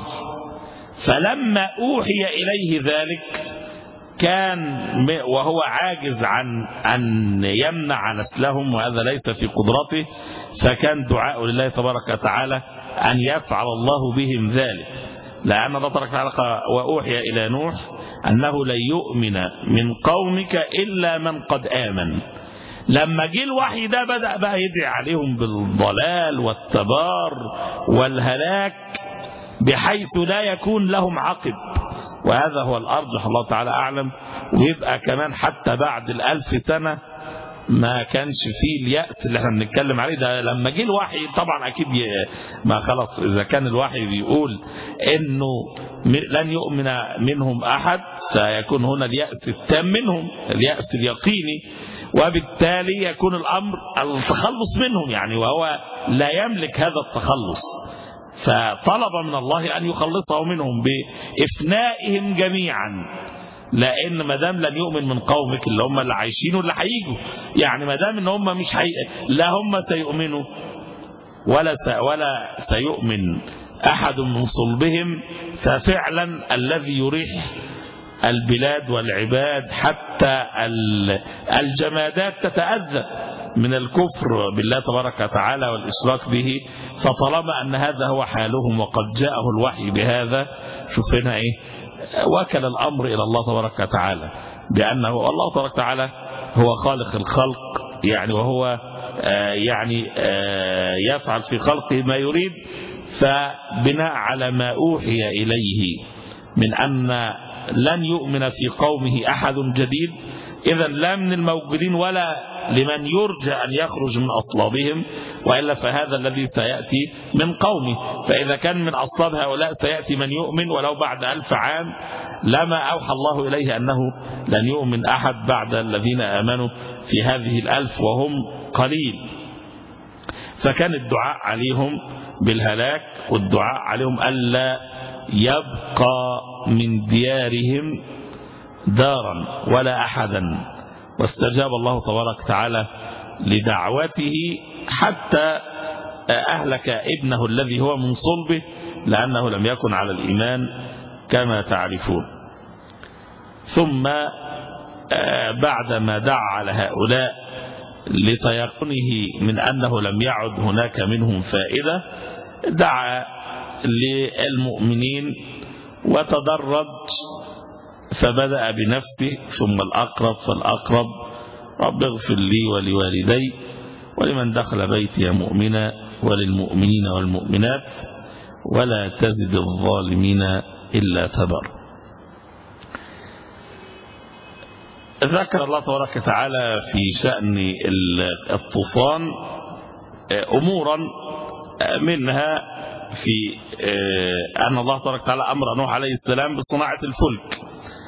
فلما أوحي إليه ذلك كان وهو عاجز عن أن يمنع نسلهم، وهذا ليس في قدرته، فكان دعاء لله تبارك وتعالى أن يفعل الله بهم ذلك، لأن الله تبارك وتعالى وأوحي إلى نوح أنه لن يؤمن من قومك إلا من قد آمن. لما جه الوحي ده بدأ بقى يدعي عليهم بالضلال والتبار والهلاك بحيث لا يكون لهم عقب، وهذا هو الأرجح، الله تعالى أعلم. ويبقى كمان حتى بعد 1000 سنة ما كانش فيه اليأس اللي احنا بنتكلم عليه ده. لما جه الوحي طبعا أكيد ما خلاص، إذا كان الوحي بيقول إنه لن يؤمن منهم أحد فيكون هنا اليأس التام منهم، اليأس اليقيني، وبالتالي يكون الأمر التخلص منهم يعني، وهو لا يملك هذا التخلص. فطلب من الله أن يخلصه منهم بإفنائهم جميعا، لأن ما دام لن يؤمن من قومك اللي هم اللي عايشين واللي هيجوا، يعني ما دام ان هم مش لا هم سيؤمنوا ولا سيؤمن أحد من صلبهم، ففعلا الذي يريح البلاد والعباد حتى الجمادات تتأذى من الكفر بالله تبارك وتعالى والإشراك به. فطالما أن هذا هو حالهم وقد جاءه الوحي بهذا، شوفنا إيه، وكل الأمر إلى الله تبارك وتعالى، بأنه الله تبارك وتعالى هو خالق الخلق يعني، وهو يعني يفعل في خلقه ما يريد. فبناء على ما أوحي إليه من أن لن يؤمن في قومه أحد جديد، إذن لا من الموجودين ولا لمن يرجى أن يخرج من أصلابهم، وإلا فهذا الذي سيأتي من قومه. فإذا كان من أصلاب هؤلاء سيأتي من يؤمن ولو بعد 1000 عام، لما أوحى الله إليه أنه لن يؤمن أحد بعد الذين آمنوا في هذه 1000 وهم قليل. فكان الدعاء عليهم بالهلاك، والدعاء عليهم ألا يبقى من ديارهم دارا ولا أحدا. واستجاب الله تبارك وتعالى لدعوته حتى أهلك ابنه الذي هو من صلبه، لأنه لم يكن على الإيمان كما تعرفون. ثم بعدما دعا على هؤلاء لتيقنه من أنه لم يعد هناك منهم فائدة، دعا للمؤمنين وتدرج، فبدأ بنفسه ثم الأقرب فالأقرب: رب اغفر لي ولوالدي ولمن دخل بيتي مؤمنا وللمؤمنين والمؤمنات ولا تزد الظالمين إلا تبر. ذكر الله تبارك وتعالى في شأن الطوفان أمورا منها في أن الله تبارك وتعالى أمر نوح عليه السلام بصناعة الفلك،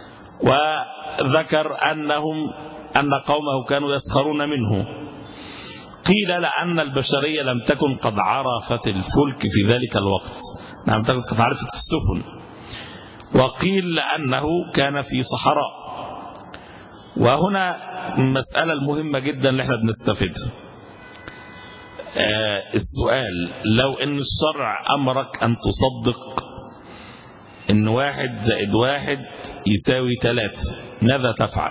وذكر أن قومه كانوا يسخرون منه. قيل لأن البشرية لم تكن قد عرفت الفلك في ذلك الوقت، لم تكن قد عرفت السفن. وقيل لأنه كان في صحراء. وهنا المسألة المهمة جدا اللي احنا بنستفيدها، السؤال: لو ان الشرع أمرك أن تصدق ان 1 زائد 1 يساوي 3، ماذا تفعل؟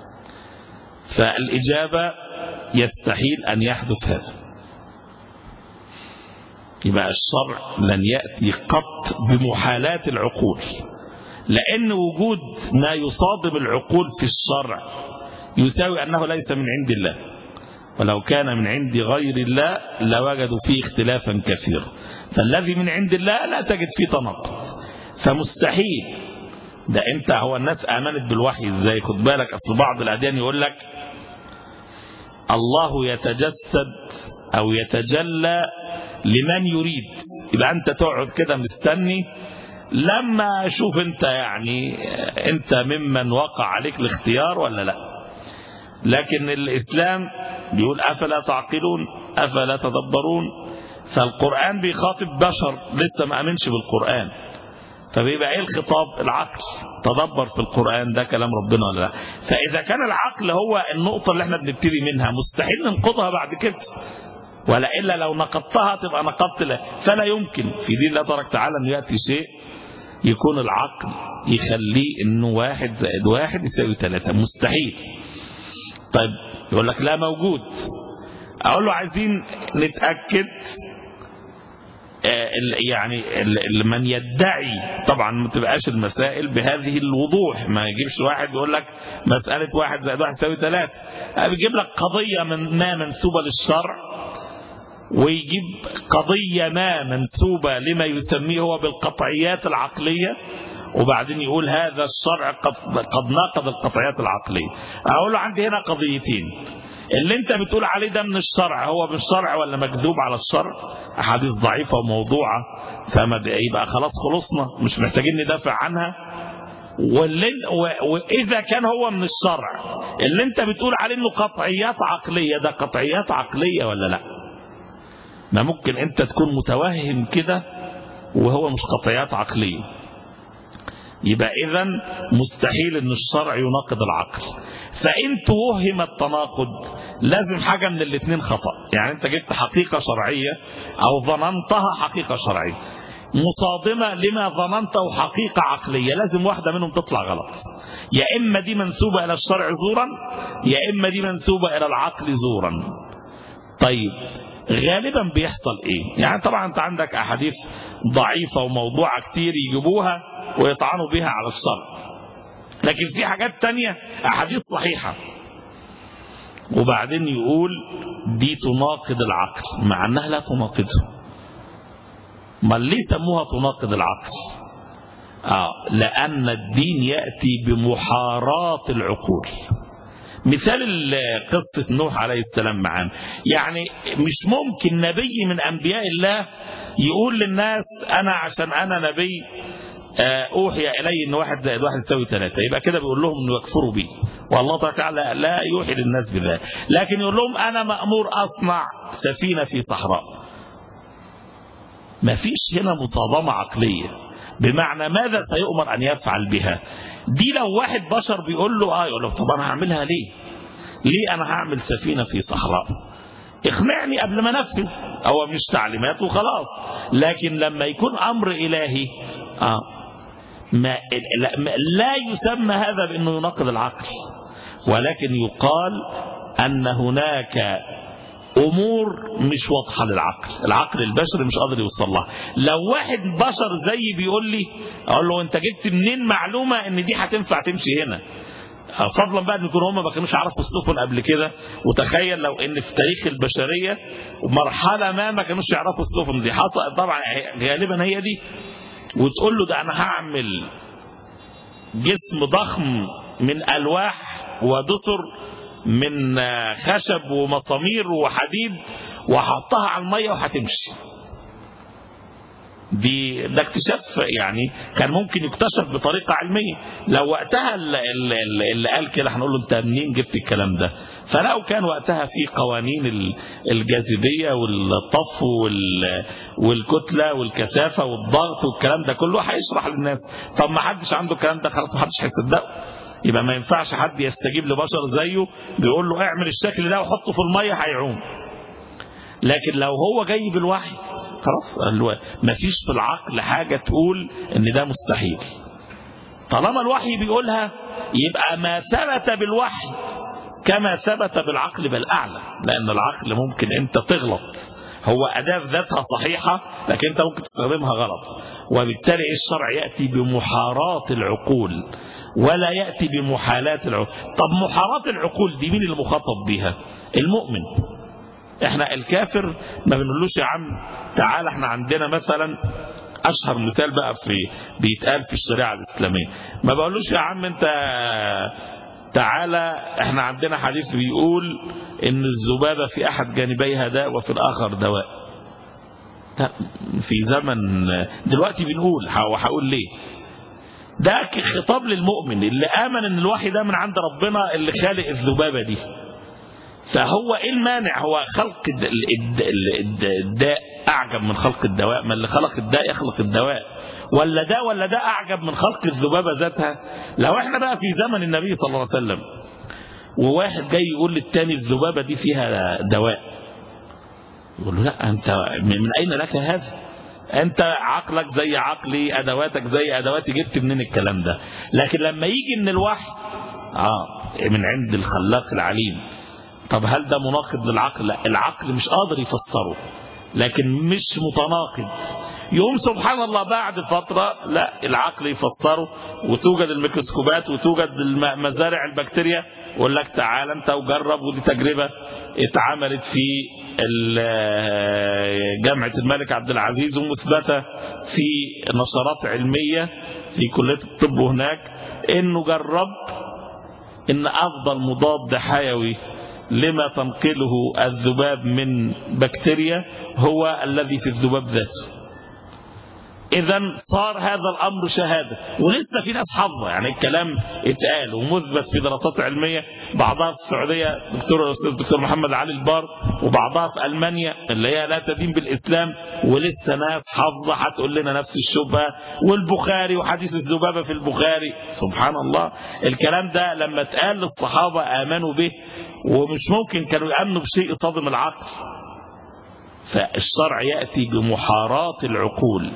فالإجابة: يستحيل أن يحدث هذا. يبقى الشرع لن يأتي قط بمحالات العقول، لأن وجود ما يصادم العقول في الشرع يساوي أنه ليس من عند الله، ولو كان من عند غير الله لوجدوا فيه اختلافا كثيرا. فالذي من عند الله لا تجد فيه تناقض، فمستحيل. ده انت هو الناس آمنت بالوحي ازاي؟ خد بالك، أصل بعض الأديان يقول لك الله يتجسد أو يتجلى لمن يريد، يبقى أنت تقعد كده مستني لما أشوف أنت أنت ممن وقع عليك الاختيار ولا لا. لكن الإسلام بيقول: أفلا تعقلون، أفلا تدبرون. فالقرآن بيخاطب بشر لسه ما أمنش بالقرآن، فبيبقى ايه الخطاب؟ العقل. تدبر في القرآن، ده كلام ربنا ولا لا؟ فإذا كان العقل هو النقطة اللي احنا بنبتدي منها، مستحيل ننقضها بعد كده، ولا إلا لو نقضتها تبقى نقضت له. فلا يمكن في دين الله تبارك وتعالى أن يأتي شيء يكون العقل يخليه أنه 1 زائد 1 يساوي 3، مستحيل. طيب يقول لك لا موجود. أقول له عايزين نتأكد، من يدعي، طبعا ما تبقاش المسائل بهذه الوضوح، ما يجيبش واحد يقول لك مسألة 1 زائد 1 يساوي 3، بيجيب لك قضية ما منسوبة للشرع، ويجيب قضية ما منسوبة لما يسميه هو بالقطعيات العقلية، وبعدين يقول هذا الشرع قد ناقض القطعيات العقلية. أقول له عندي هنا قضيتين، اللي انت بتقول عليه ده من الشرع، هو بالشرع ولا مكذوب على الشرع؟ أحاديث ضعيفة وموضوعة، فما يبقى خلاص خلصنا، مش محتاجين ندافع عنها. وإذا كان هو من الشرع اللي انت بتقول عليه انه قطعيات عقلية، ده قطعيات عقلية ولا لا؟ ما ممكن انت تكون متوهم كده وهو مش قطعيات عقلية. يبقى إذن مستحيل أن الشرع يناقض العقل. فإن توهم التناقض لازم حاجة من الاثنين خطأ. يعني أنت جبت حقيقة شرعية أو ظننتها حقيقة شرعية مصادمة لما ظننته حقيقة عقلية، لازم واحدة منهم تطلع غلط. يا إما دي منسوبة إلى الشرع زورا، يا إما دي منسوبة إلى العقل زورا. طيب غالبا بيحصل إيه؟ يعني طبعا أنت عندك أحاديث ضعيفة وموضوعة كتير يجيبوها ويطعنوا بها على الشرع، لكن في حاجات تانية أحاديث صحيحة وبعدين يقول دي تناقض العقل مع أنها لا تناقضه. ما اللي سموها تناقض العقل؟ لأن الدين يأتي بمحاراة العقول. مثال قصة نوح عليه السلام معانا، يعني مش ممكن نبي من أنبياء الله يقول للناس أنا عشان أنا نبي أوحي إلي أن 1 زائد 1 يساوي 3، يبقى كده بيقول لهم أنه يكفروا به، والله تعالى لا يوحي للناس بذلك، لكن يقول لهم أنا مأمور أصنع سفينة في صحراء. ما فيش هنا مصادمة عقلية، بمعنى ماذا سيؤمر أن يفعل بها؟ دي لو واحد بشر بيقول له يقول له طب أنا هعملها ليه أنا هعمل سفينة في صحراء؟ اقنعني قبل ما نفذ، أو مش تعليمات وخلاص. لكن لما يكون أمر إلهي لا يسمى هذا بأنه يناقض العقل، ولكن يقال أن هناك أمور مش واضحة للعقل، العقل البشري مش قادر يوصل لها. لو واحد بشر زي بيقول لي، أقول له أنت جبت منين معلومة أن دي هتنفع تمشي هنا؟ فضلا بقى أن يكون هم ما كانوش يعرفوا السفن قبل كده. وتخيل لو أن في تاريخ البشرية مرحلة ما كانوش يعرفوا السفن دي، حصل طبعا غالبا هي دي. وتقول له ده أنا هعمل جسم ضخم من ألواح ودسر من خشب ومسامير وحديد، وحطها على المية وهتمشي. ده اكتشاف يعني كان ممكن يكتشف بطريقة علمية. لو وقتها اللي قال كده هنقول له انت منين جبت الكلام ده؟ فلو كان وقتها في قوانين الجاذبية والطف والكتلة والكثافة والضغط والكلام ده كله هيشرح للناس. طب ما حدش عنده الكلام ده، خلاص ما حدش هيصدقه. يبقى ما ينفعش حد يستجيب لبشر زيه بيقول له اعمل الشكل ده وحطه في المية هيعوم. لكن لو هو جاي بالوحي خلاص ما فيش في العقل حاجة تقول ان ده مستحيل. طالما الوحي بيقولها يبقى ما ثبت بالوحي كما ثبت بالعقل بل أعلى، لأن العقل ممكن أنت تغلط، هو أداة ذاتها صحيحة لكن أنت ممكن تستخدمها غلط. وبالتالي الشرع يأتي بمحاراة العقول ولا يأتي بمحالات العقول. طب محاراة العقول دي مين اللي مخاطب بيها؟ المؤمن. احنا الكافر ما بنقولوش يا عم تعال، احنا عندنا مثلا اشهر مثال بقى بيتقال في الشريعة الإسلامية، ما بقولوش يا عم انت تعالى احنا عندنا حديث بيقول ان الذبابة في احد جانبيها داء وفي الاخر دواء. في زمن دلوقتي بنقول وهقول ليه. ده خطاب للمؤمن اللي آمن ان الوحي ده من عند ربنا اللي خالق الذبابة دي. فهو ايه المانع؟ هو خلق الداء اعجب من خلق الدواء؟ ما اللي خلق الداء يخلق الدواء. ولا ده اعجب من خلق الذبابة ذاتها؟ لو احنا بقى في زمن النبي صلى الله عليه وسلم وواحد جاي يقول للتاني الذبابة دي فيها دواء، يقول له لا انت من اين لك هذا؟ انت عقلك زي عقلي، ادواتك زي ادواتي، جبت منين الكلام ده؟ لكن لما يجي من الوحي من عند الخلاق العليم، طب هل ده مناقض للعقل؟ لا، العقل مش قادر يفسره لكن مش متناقض. يوم سبحان الله بعد فترة لا العقل يفسره، وتوجد الميكروسكوبات وتوجد مزارع البكتيريا، يقول لك تعال انت وجرب. ودي تجربة اتعملت في جامعة الملك عبد العزيز ومثبتة في نشرات علمية في كلية الطب هناك، انه جرب ان افضل مضاد حيوي لما تنقله الذباب من بكتيريا هو الذي في الذباب ذاته. إذا صار هذا الأمر شهادة، ولسه في ناس حافظة يعني الكلام اتقال ومثبت في دراسات علمية، بعضها في السعودية دكتور محمد علي البار، وبعضها في ألمانيا اللي هي لا تدين بالإسلام، ولسه ناس حافظة هتقول لنا نفس الشبهة. والبخاري وحديث الذبابة في البخاري، سبحان الله الكلام ده لما اتقال للصحابة آمنوا به، ومش ممكن كانوا يأمنوا بشيء صادم العقل. فالشرع يأتي بمحاراة العقول،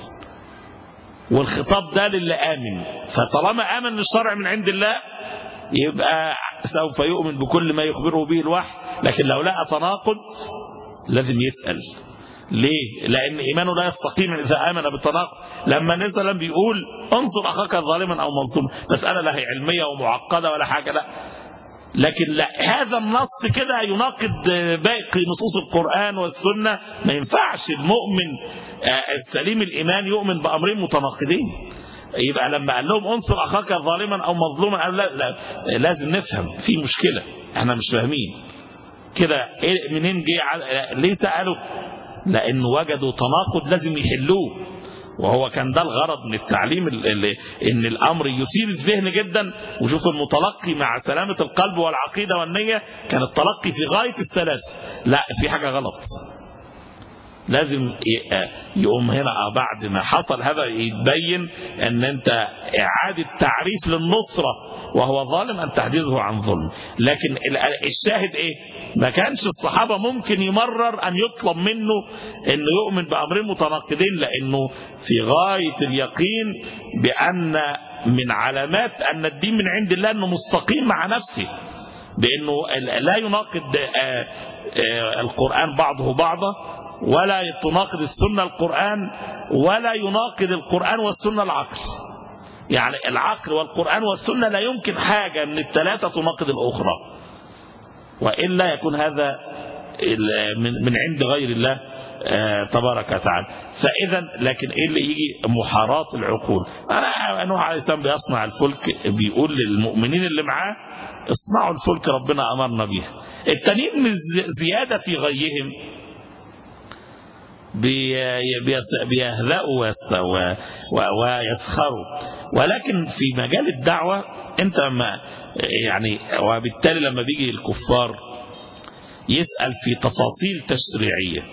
والخطاب ده للي آمن. فطالما آمن الشرع من عند الله يبقى سوف يؤمن بكل ما يخبره به الوحي. لكن لو لقى تناقض لازم يسأل ليه؟ لأن إيمانه لا يستقيم إذا آمن بالتناقض. لما مثلا بيقول انصر أخاك ظالما أو مظلوما، مسألة لا هي علمية ومعقدة ولا حاجة، لا، لكن لا هذا النص كده يناقض باقي نصوص القرآن والسنة. ما ينفعش المؤمن السليم الإيمان يؤمن بأمرين متناقضين. يبقى لما قال لهم انصر أخاك ظالما أو مظلوما، قال لا لازم نفهم في مشكلة احنا مش فاهمين كده منين جه. ليه سألوا؟ لأنه وجدوا تناقض لازم يحلوه. وهو كان ده الغرض من التعليم، ان الامر يثير الذهن جدا. وشوف المتلقي مع سلامة القلب والعقيدة والنية كان التلقي في غاية السلاسة. لا في حاجة غلط، لازم يقوم هنا بعد ما حصل هذا يتبين ان انت اعادة تعريف للنصرة وهو ظالم ان تحجزه عن ظلم. لكن الشاهد ايه؟ ما كانش الصحابة ممكن يمرر ان يطلب منه انه يؤمن بامرين متناقضين، لانه في غاية اليقين بان من علامات ان الدين من عند الله انه مستقيم مع نفسه، بانه لا يناقض القرآن بعضه بعضا، ولا تناقض السنة القرآن، ولا يناقض القرآن والسنة العقل. يعني العقل والقرآن والسنة لا يمكن حاجة من الثلاثة تناقض الأخرى، وإلا يكون هذا من عند غير الله تبارك وتعالى. فإذا لكن إيه اللي يجي؟ محاراة العقول. نوح عليه السلام بيصنع الفلك، بيقول للمؤمنين اللي معاه اصنعوا الفلك ربنا أمرنا بيها. التانيين من زيادة في غيهم بيهزأوا ويسخروا. ولكن في مجال الدعوة أنت ما يعني، وبالتالي لما بيجي الكفار يسأل في تفاصيل تشريعية،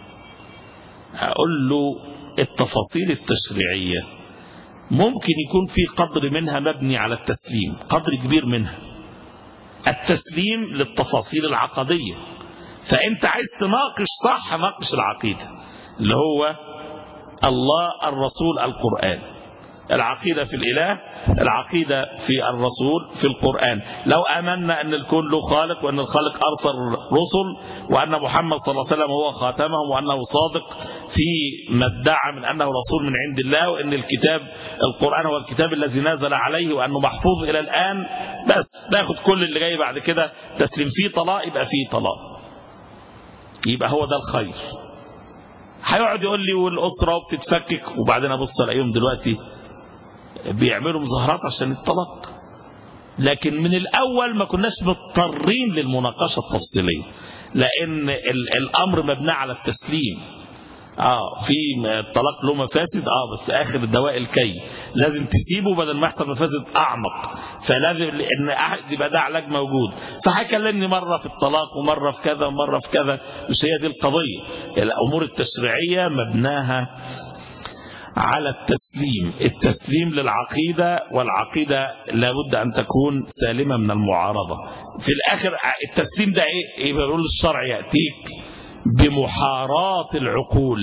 أقول له التفاصيل التشريعية ممكن يكون في قدر منها مبني على التسليم، قدر كبير منها التسليم للتفاصيل العقدية. فأنت عايز تناقش صح، ناقش العقيدة اللي هو الله، الرسول، القرآن. العقيدة في الإله، العقيدة في الرسول، في القرآن. لو آمنا أن الكون له خالق، وأن الخالق أرسل رسل، وأن محمد صلى الله عليه وسلم هو خاتمهم، وأنه صادق في ما ادعى من أنه رسول من عند الله، وأن الكتاب القرآن هو الكتاب الذي نزل عليه، وأنه محفوظ إلى الآن، بس ناخد كل اللي جاي بعد كده تسليم. فيه طلاق يبقى فيه طلاق، يبقى هو ده الخير. هيقعد يقول لي والأسرة وبتتفكك، وبعدين أبص ألاقيهم دلوقتي بيعملوا مظاهرات عشان الطلاق. لكن من الأول ما كناش مضطرين للمناقشة التفصيلية، لأن الأمر مبني على التسليم. في الطلاق له مفاسد، بس آخر الدواء الكي لازم تسيبه بدل ما يحصل مفاسد أعمق، فلازم ان يبقى ده علاج موجود. فهيكلمني مرة في الطلاق ومرة في كذا ومرة في كذا، مش هي دي القضية. الأمور التشريعية مبناها على التسليم للعقيدة، والعقيدة لابد أن تكون سالمة من المعارضة. في الآخر التسليم ده إيه؟ بيقول الشرع يأتيك بمحاراة العقول.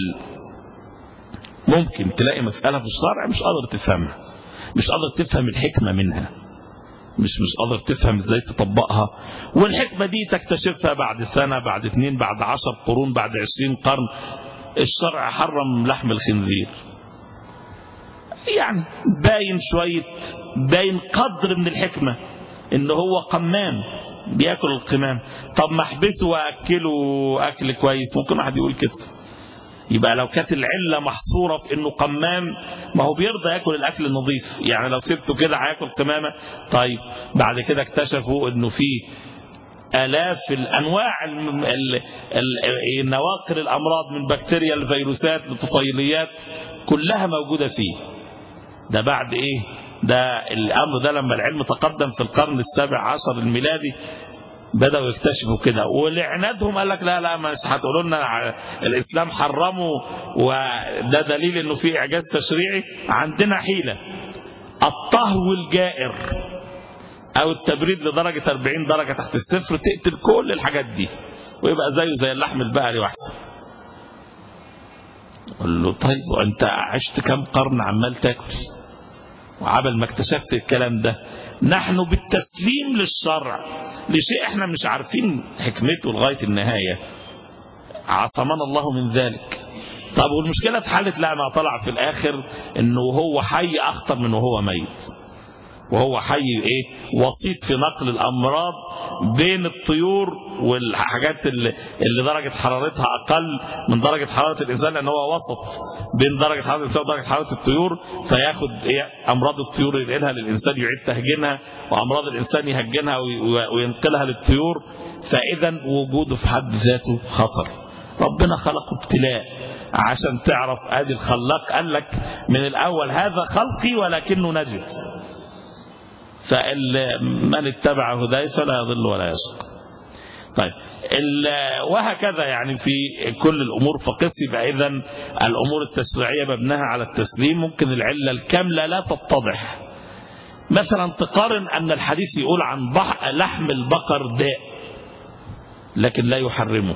ممكن تلاقي مسألة في الشرع مش قادر تفهمها، مش قادر تفهم الحكمة منها، مش قادر تفهم ازاي تطبقها، والحكمة دي تكتشفها بعد سنة، بعد 2، بعد 10 قرون، بعد 20 قرن. الشرع حرم لحم الخنزير، يعني باين قدر من الحكمة ان هو قمام بياكل القمام. طب ما احبسه واكله اكل كويس، ممكن واحد يقول كده. يبقى لو كانت العله محصوره في انه قمام، ما هو بيرضى ياكل الاكل النظيف، يعني لو سبته كده هياكل قمامه. طيب بعد كده اكتشفوا انه في آلاف الانواع نواقل الامراض، من بكتيريا لفيروسات لطفيليات، كلها موجوده فيه. ده بعد ايه؟ ده الامر ده لما العلم تقدم في القرن ال17 الميلادي بدأوا يكتشفوا كده، ولعنادهم قال لك لا مش هتقولوا لنا الإسلام حرمه وده دليل انه في إعجاز تشريعي. عندنا حيلة، الطهو الجائر او التبريد لدرجة 40 درجة تحت الصفر تقتل كل الحاجات دي، ويبقى زي اللحم البقري واحسن. قال له طيب وانت عشت كم قرن عمال تاكل وعبل ما اكتشفت الكلام ده؟ نحن بالتسليم للشرع لشيء احنا مش عارفين حكمته لغاية النهاية، عصمنا الله من ذلك. طب والمشكلة اتحلت؟ لا، ما طلع في الاخر انه هو حي اخطر من وهو ميت، وهو حي وسيط في نقل الامراض بين الطيور والحاجات اللي درجه حرارتها اقل من درجه حراره الانسان، لان هو وسط بين درجه حراره الانسان ودرجه حراره الطيور، فياخد امراض الطيور ينقلها للانسان يعيد تهجينها، وامراض الانسان يهجنها وينقلها للطيور. فاذا وجوده في حد ذاته خطر. ربنا خلقه ابتلاء عشان تعرف ادي الخلاق قال لك من الاول هذا خلقي ولكنه نجس، فمن اتبع هداي فلا يضل ولا يشقى. طيب وهكذا يعني في كل الأمور. فقس يبقى إذن الأمور التشريعية مبناها على التسليم. ممكن العلة الكاملة لا تتضح، مثلا تقارن أن الحديث يقول عن لحم البقر داء لكن لا يحرمه،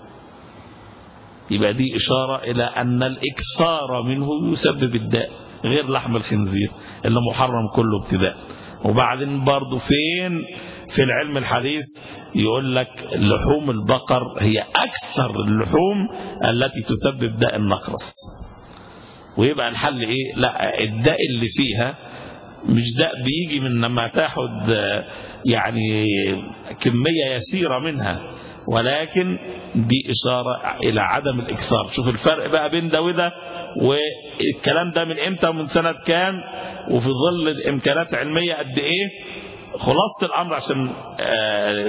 يبقى دي إشارة إلى أن الإكثار منه يسبب الداء، غير لحم الخنزير اللي محرم كله ابتداء. وبعدين برضو فين في العلم الحديث يقول لك لحوم البقر هي أكثر اللحوم التي تسبب داء النقرس. ويبقى الحل إيه؟ لا، الداء اللي فيها مش داء بيجي من لما تاخد يعني كمية يسيرة منها، ولكن دي إشارة إلى عدم الإكثار. شوف الفرق بقى بين ده وده، والكلام ده من إمتى ومن سنة كام، وفي ظل الإمكانات العلمية قد إيه. خلاصة الأمر عشان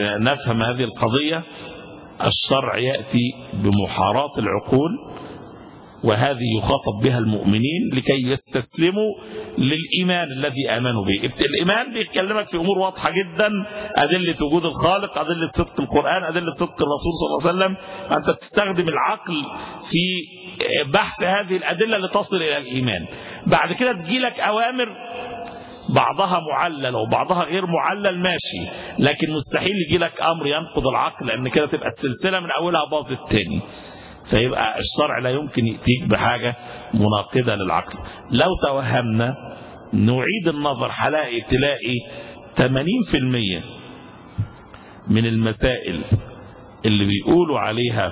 نفهم هذه القضية، الشرع يأتي بمحاراة العقول وهذه يخاطب بها المؤمنين لكي يستسلموا للإيمان الذي آمنوا به. الإيمان بيتكلمك في أمور واضحة جدا، أدلة وجود الخالق، أدلة صدق القرآن، أدلة صدق الرسول صلى الله عليه وسلم. أنت تستخدم العقل في بحث هذه الأدلة لتصل إلى الإيمان. بعد كده تجيلك أوامر بعضها معلل وبعضها غير معلل ماشي، لكن مستحيل يجيلك أمر ينقض العقل، لأن كده تبقى السلسلة من أولها باظ التاني. فيبقى الشرع لا يمكن يأتيك بحاجة مناقضة للعقل. لو توهمنا نعيد النظر تلاقي 80% من المسائل اللي بيقولوا عليها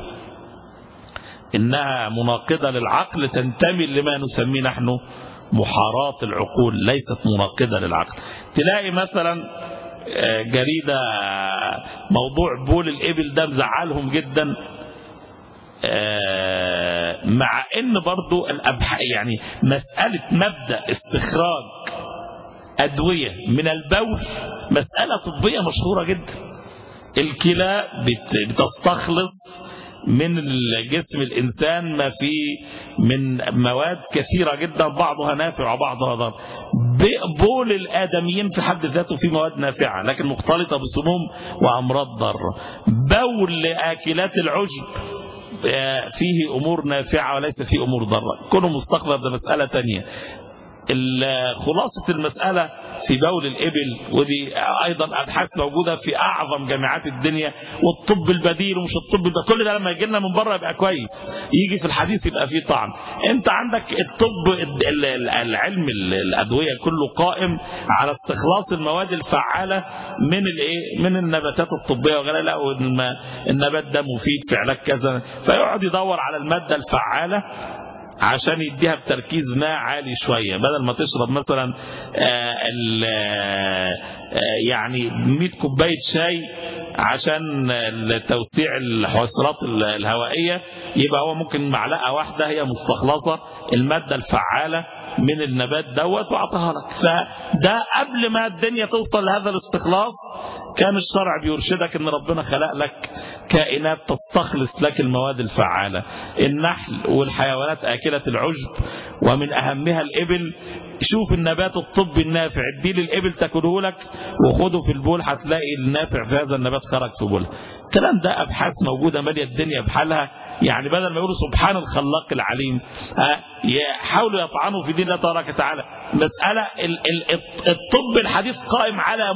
إنها مناقضة للعقل تنتمي لما نسميه نحن محاراة العقول، ليست مناقضة للعقل. تلاقي مثلا جريدة موضوع بول الإبل ده مزعلهم جدا، مع ان برضو يعني مسألة مبدأ استخراج أدوية من البول مسألة طبية مشهورة جدا. الكلى بتستخلص من الجسم الإنسان ما فيه من مواد كثيرة جدا، بعضها نافع وبعضها ضار. بول الآدميين في حد ذاته فيه مواد نافعة لكن مختلطة بسموم وأمراض ضارة. بول آكلات العشب فيه أمور نافعة وليس فيه أمور ضارة. كونه مستقذر ده مسألة تانية. خلاصة المسألة في بول الإبل، ودي أيضا أبحاث موجودة في أعظم جامعات الدنيا، والطب البديل ومش الطب كل ده لما يجي لنا من بره يبقى كويس، يجي في الحديث يبقى فيه طعن. أنت عندك الطب العلم الأدوية كله قائم على استخلاص المواد الفعالة من النباتات الطبية وغيرها. لا النبات ده مفيد في علاج كذا، فيقعد يدور على المادة الفعالة عشان يديها بتركيز ما عالي شوية، بدل ما تشرب مثلا يعني 100 كوباية شاي عشان توسيع الحويصلات الهوائية، يبقى هو ممكن معلقة واحدة هي مستخلصة المادة الفعالة من النبات دوت وعطاها لك. فده قبل ما الدنيا توصل لهذا الاستخلاص كان الشرع بيرشدك ان ربنا خلق لك كائنات تستخلص لك المواد الفعالة. النحل والحيوانات آكلة العشب، ومن أهمها الإبل. شوف النبات الطبي النافع، ادي للإبل تاكله لك وخده في البول، هتلاقي النافع في هذا النبات خرج في بولها. الكلام ده أبحاث موجودة مالية الدنيا بحالها. يعني بدل ما يقولوا سبحان الخلاق العليم يحاولوا يطعنوا في دين الله تبارك وتعالى. مسألة الطب الحديث قائم على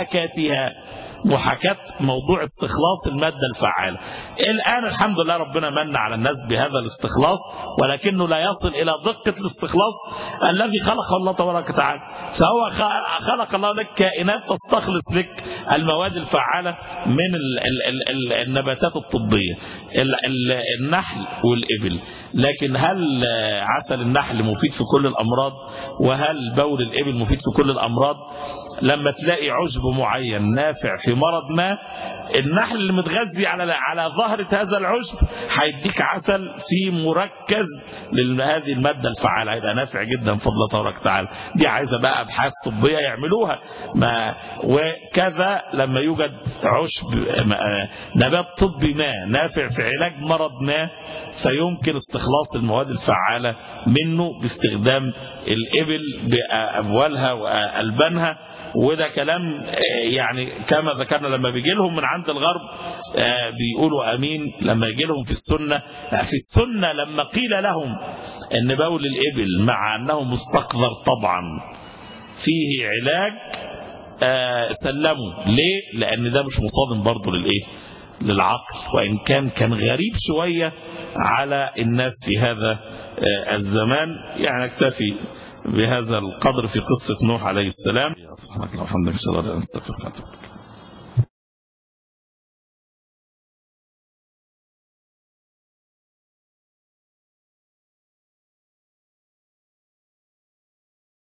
محاكاة موضوع استخلاص المادة الفعالة. الآن الحمد لله ربنا من على الناس بهذا الاستخلاص، ولكنه لا يصل إلى دقة الاستخلاص الذي خلقه الله تبارك وتعالى. فهو خلق الله لك كائنات تستخلص لك المواد الفعالة من النباتات الطبية، النحل والإبل. لكن هل عسل النحل مفيد في كل الأمراض؟ وهل بول الإبل مفيد في كل الأمراض؟ لما تلاقي عشب معين نافع في مرض ما، النحل اللي متغذي على ظهرة هذا العشب هيديك عسل فيه مركز لهذه المادة الفعالة، هيبقى نافع جدا بفضل الله تبارك وتعالى. دي عايزة بقى أبحاث طبية يعملوها. وكذا لما يوجد عشب نبات طبي ما نافع في علاج مرض ما، فيمكن استخلاص المواد الفعالة منه باستخدام الإبل بأبوالها وألبانها. وده كلام يعني كما ذكرنا لما بيجي لهم من عند الغرب بيقولوا امين. لما يجي لهم في السنة لما قيل لهم ان بول الإبل مع انه مستقذر طبعا فيه علاج سلموا. ليه؟ لان ده مش مصادم برضه للعقل، وإن كان غريب شوية على الناس في هذا الزمان. يعني اكتفي بهذا القدر في قصة نوح عليه السلام. سبحانك اللهم وبحمدك، اشهد ان لا اله الا انت، استغفرك واتوب اليك.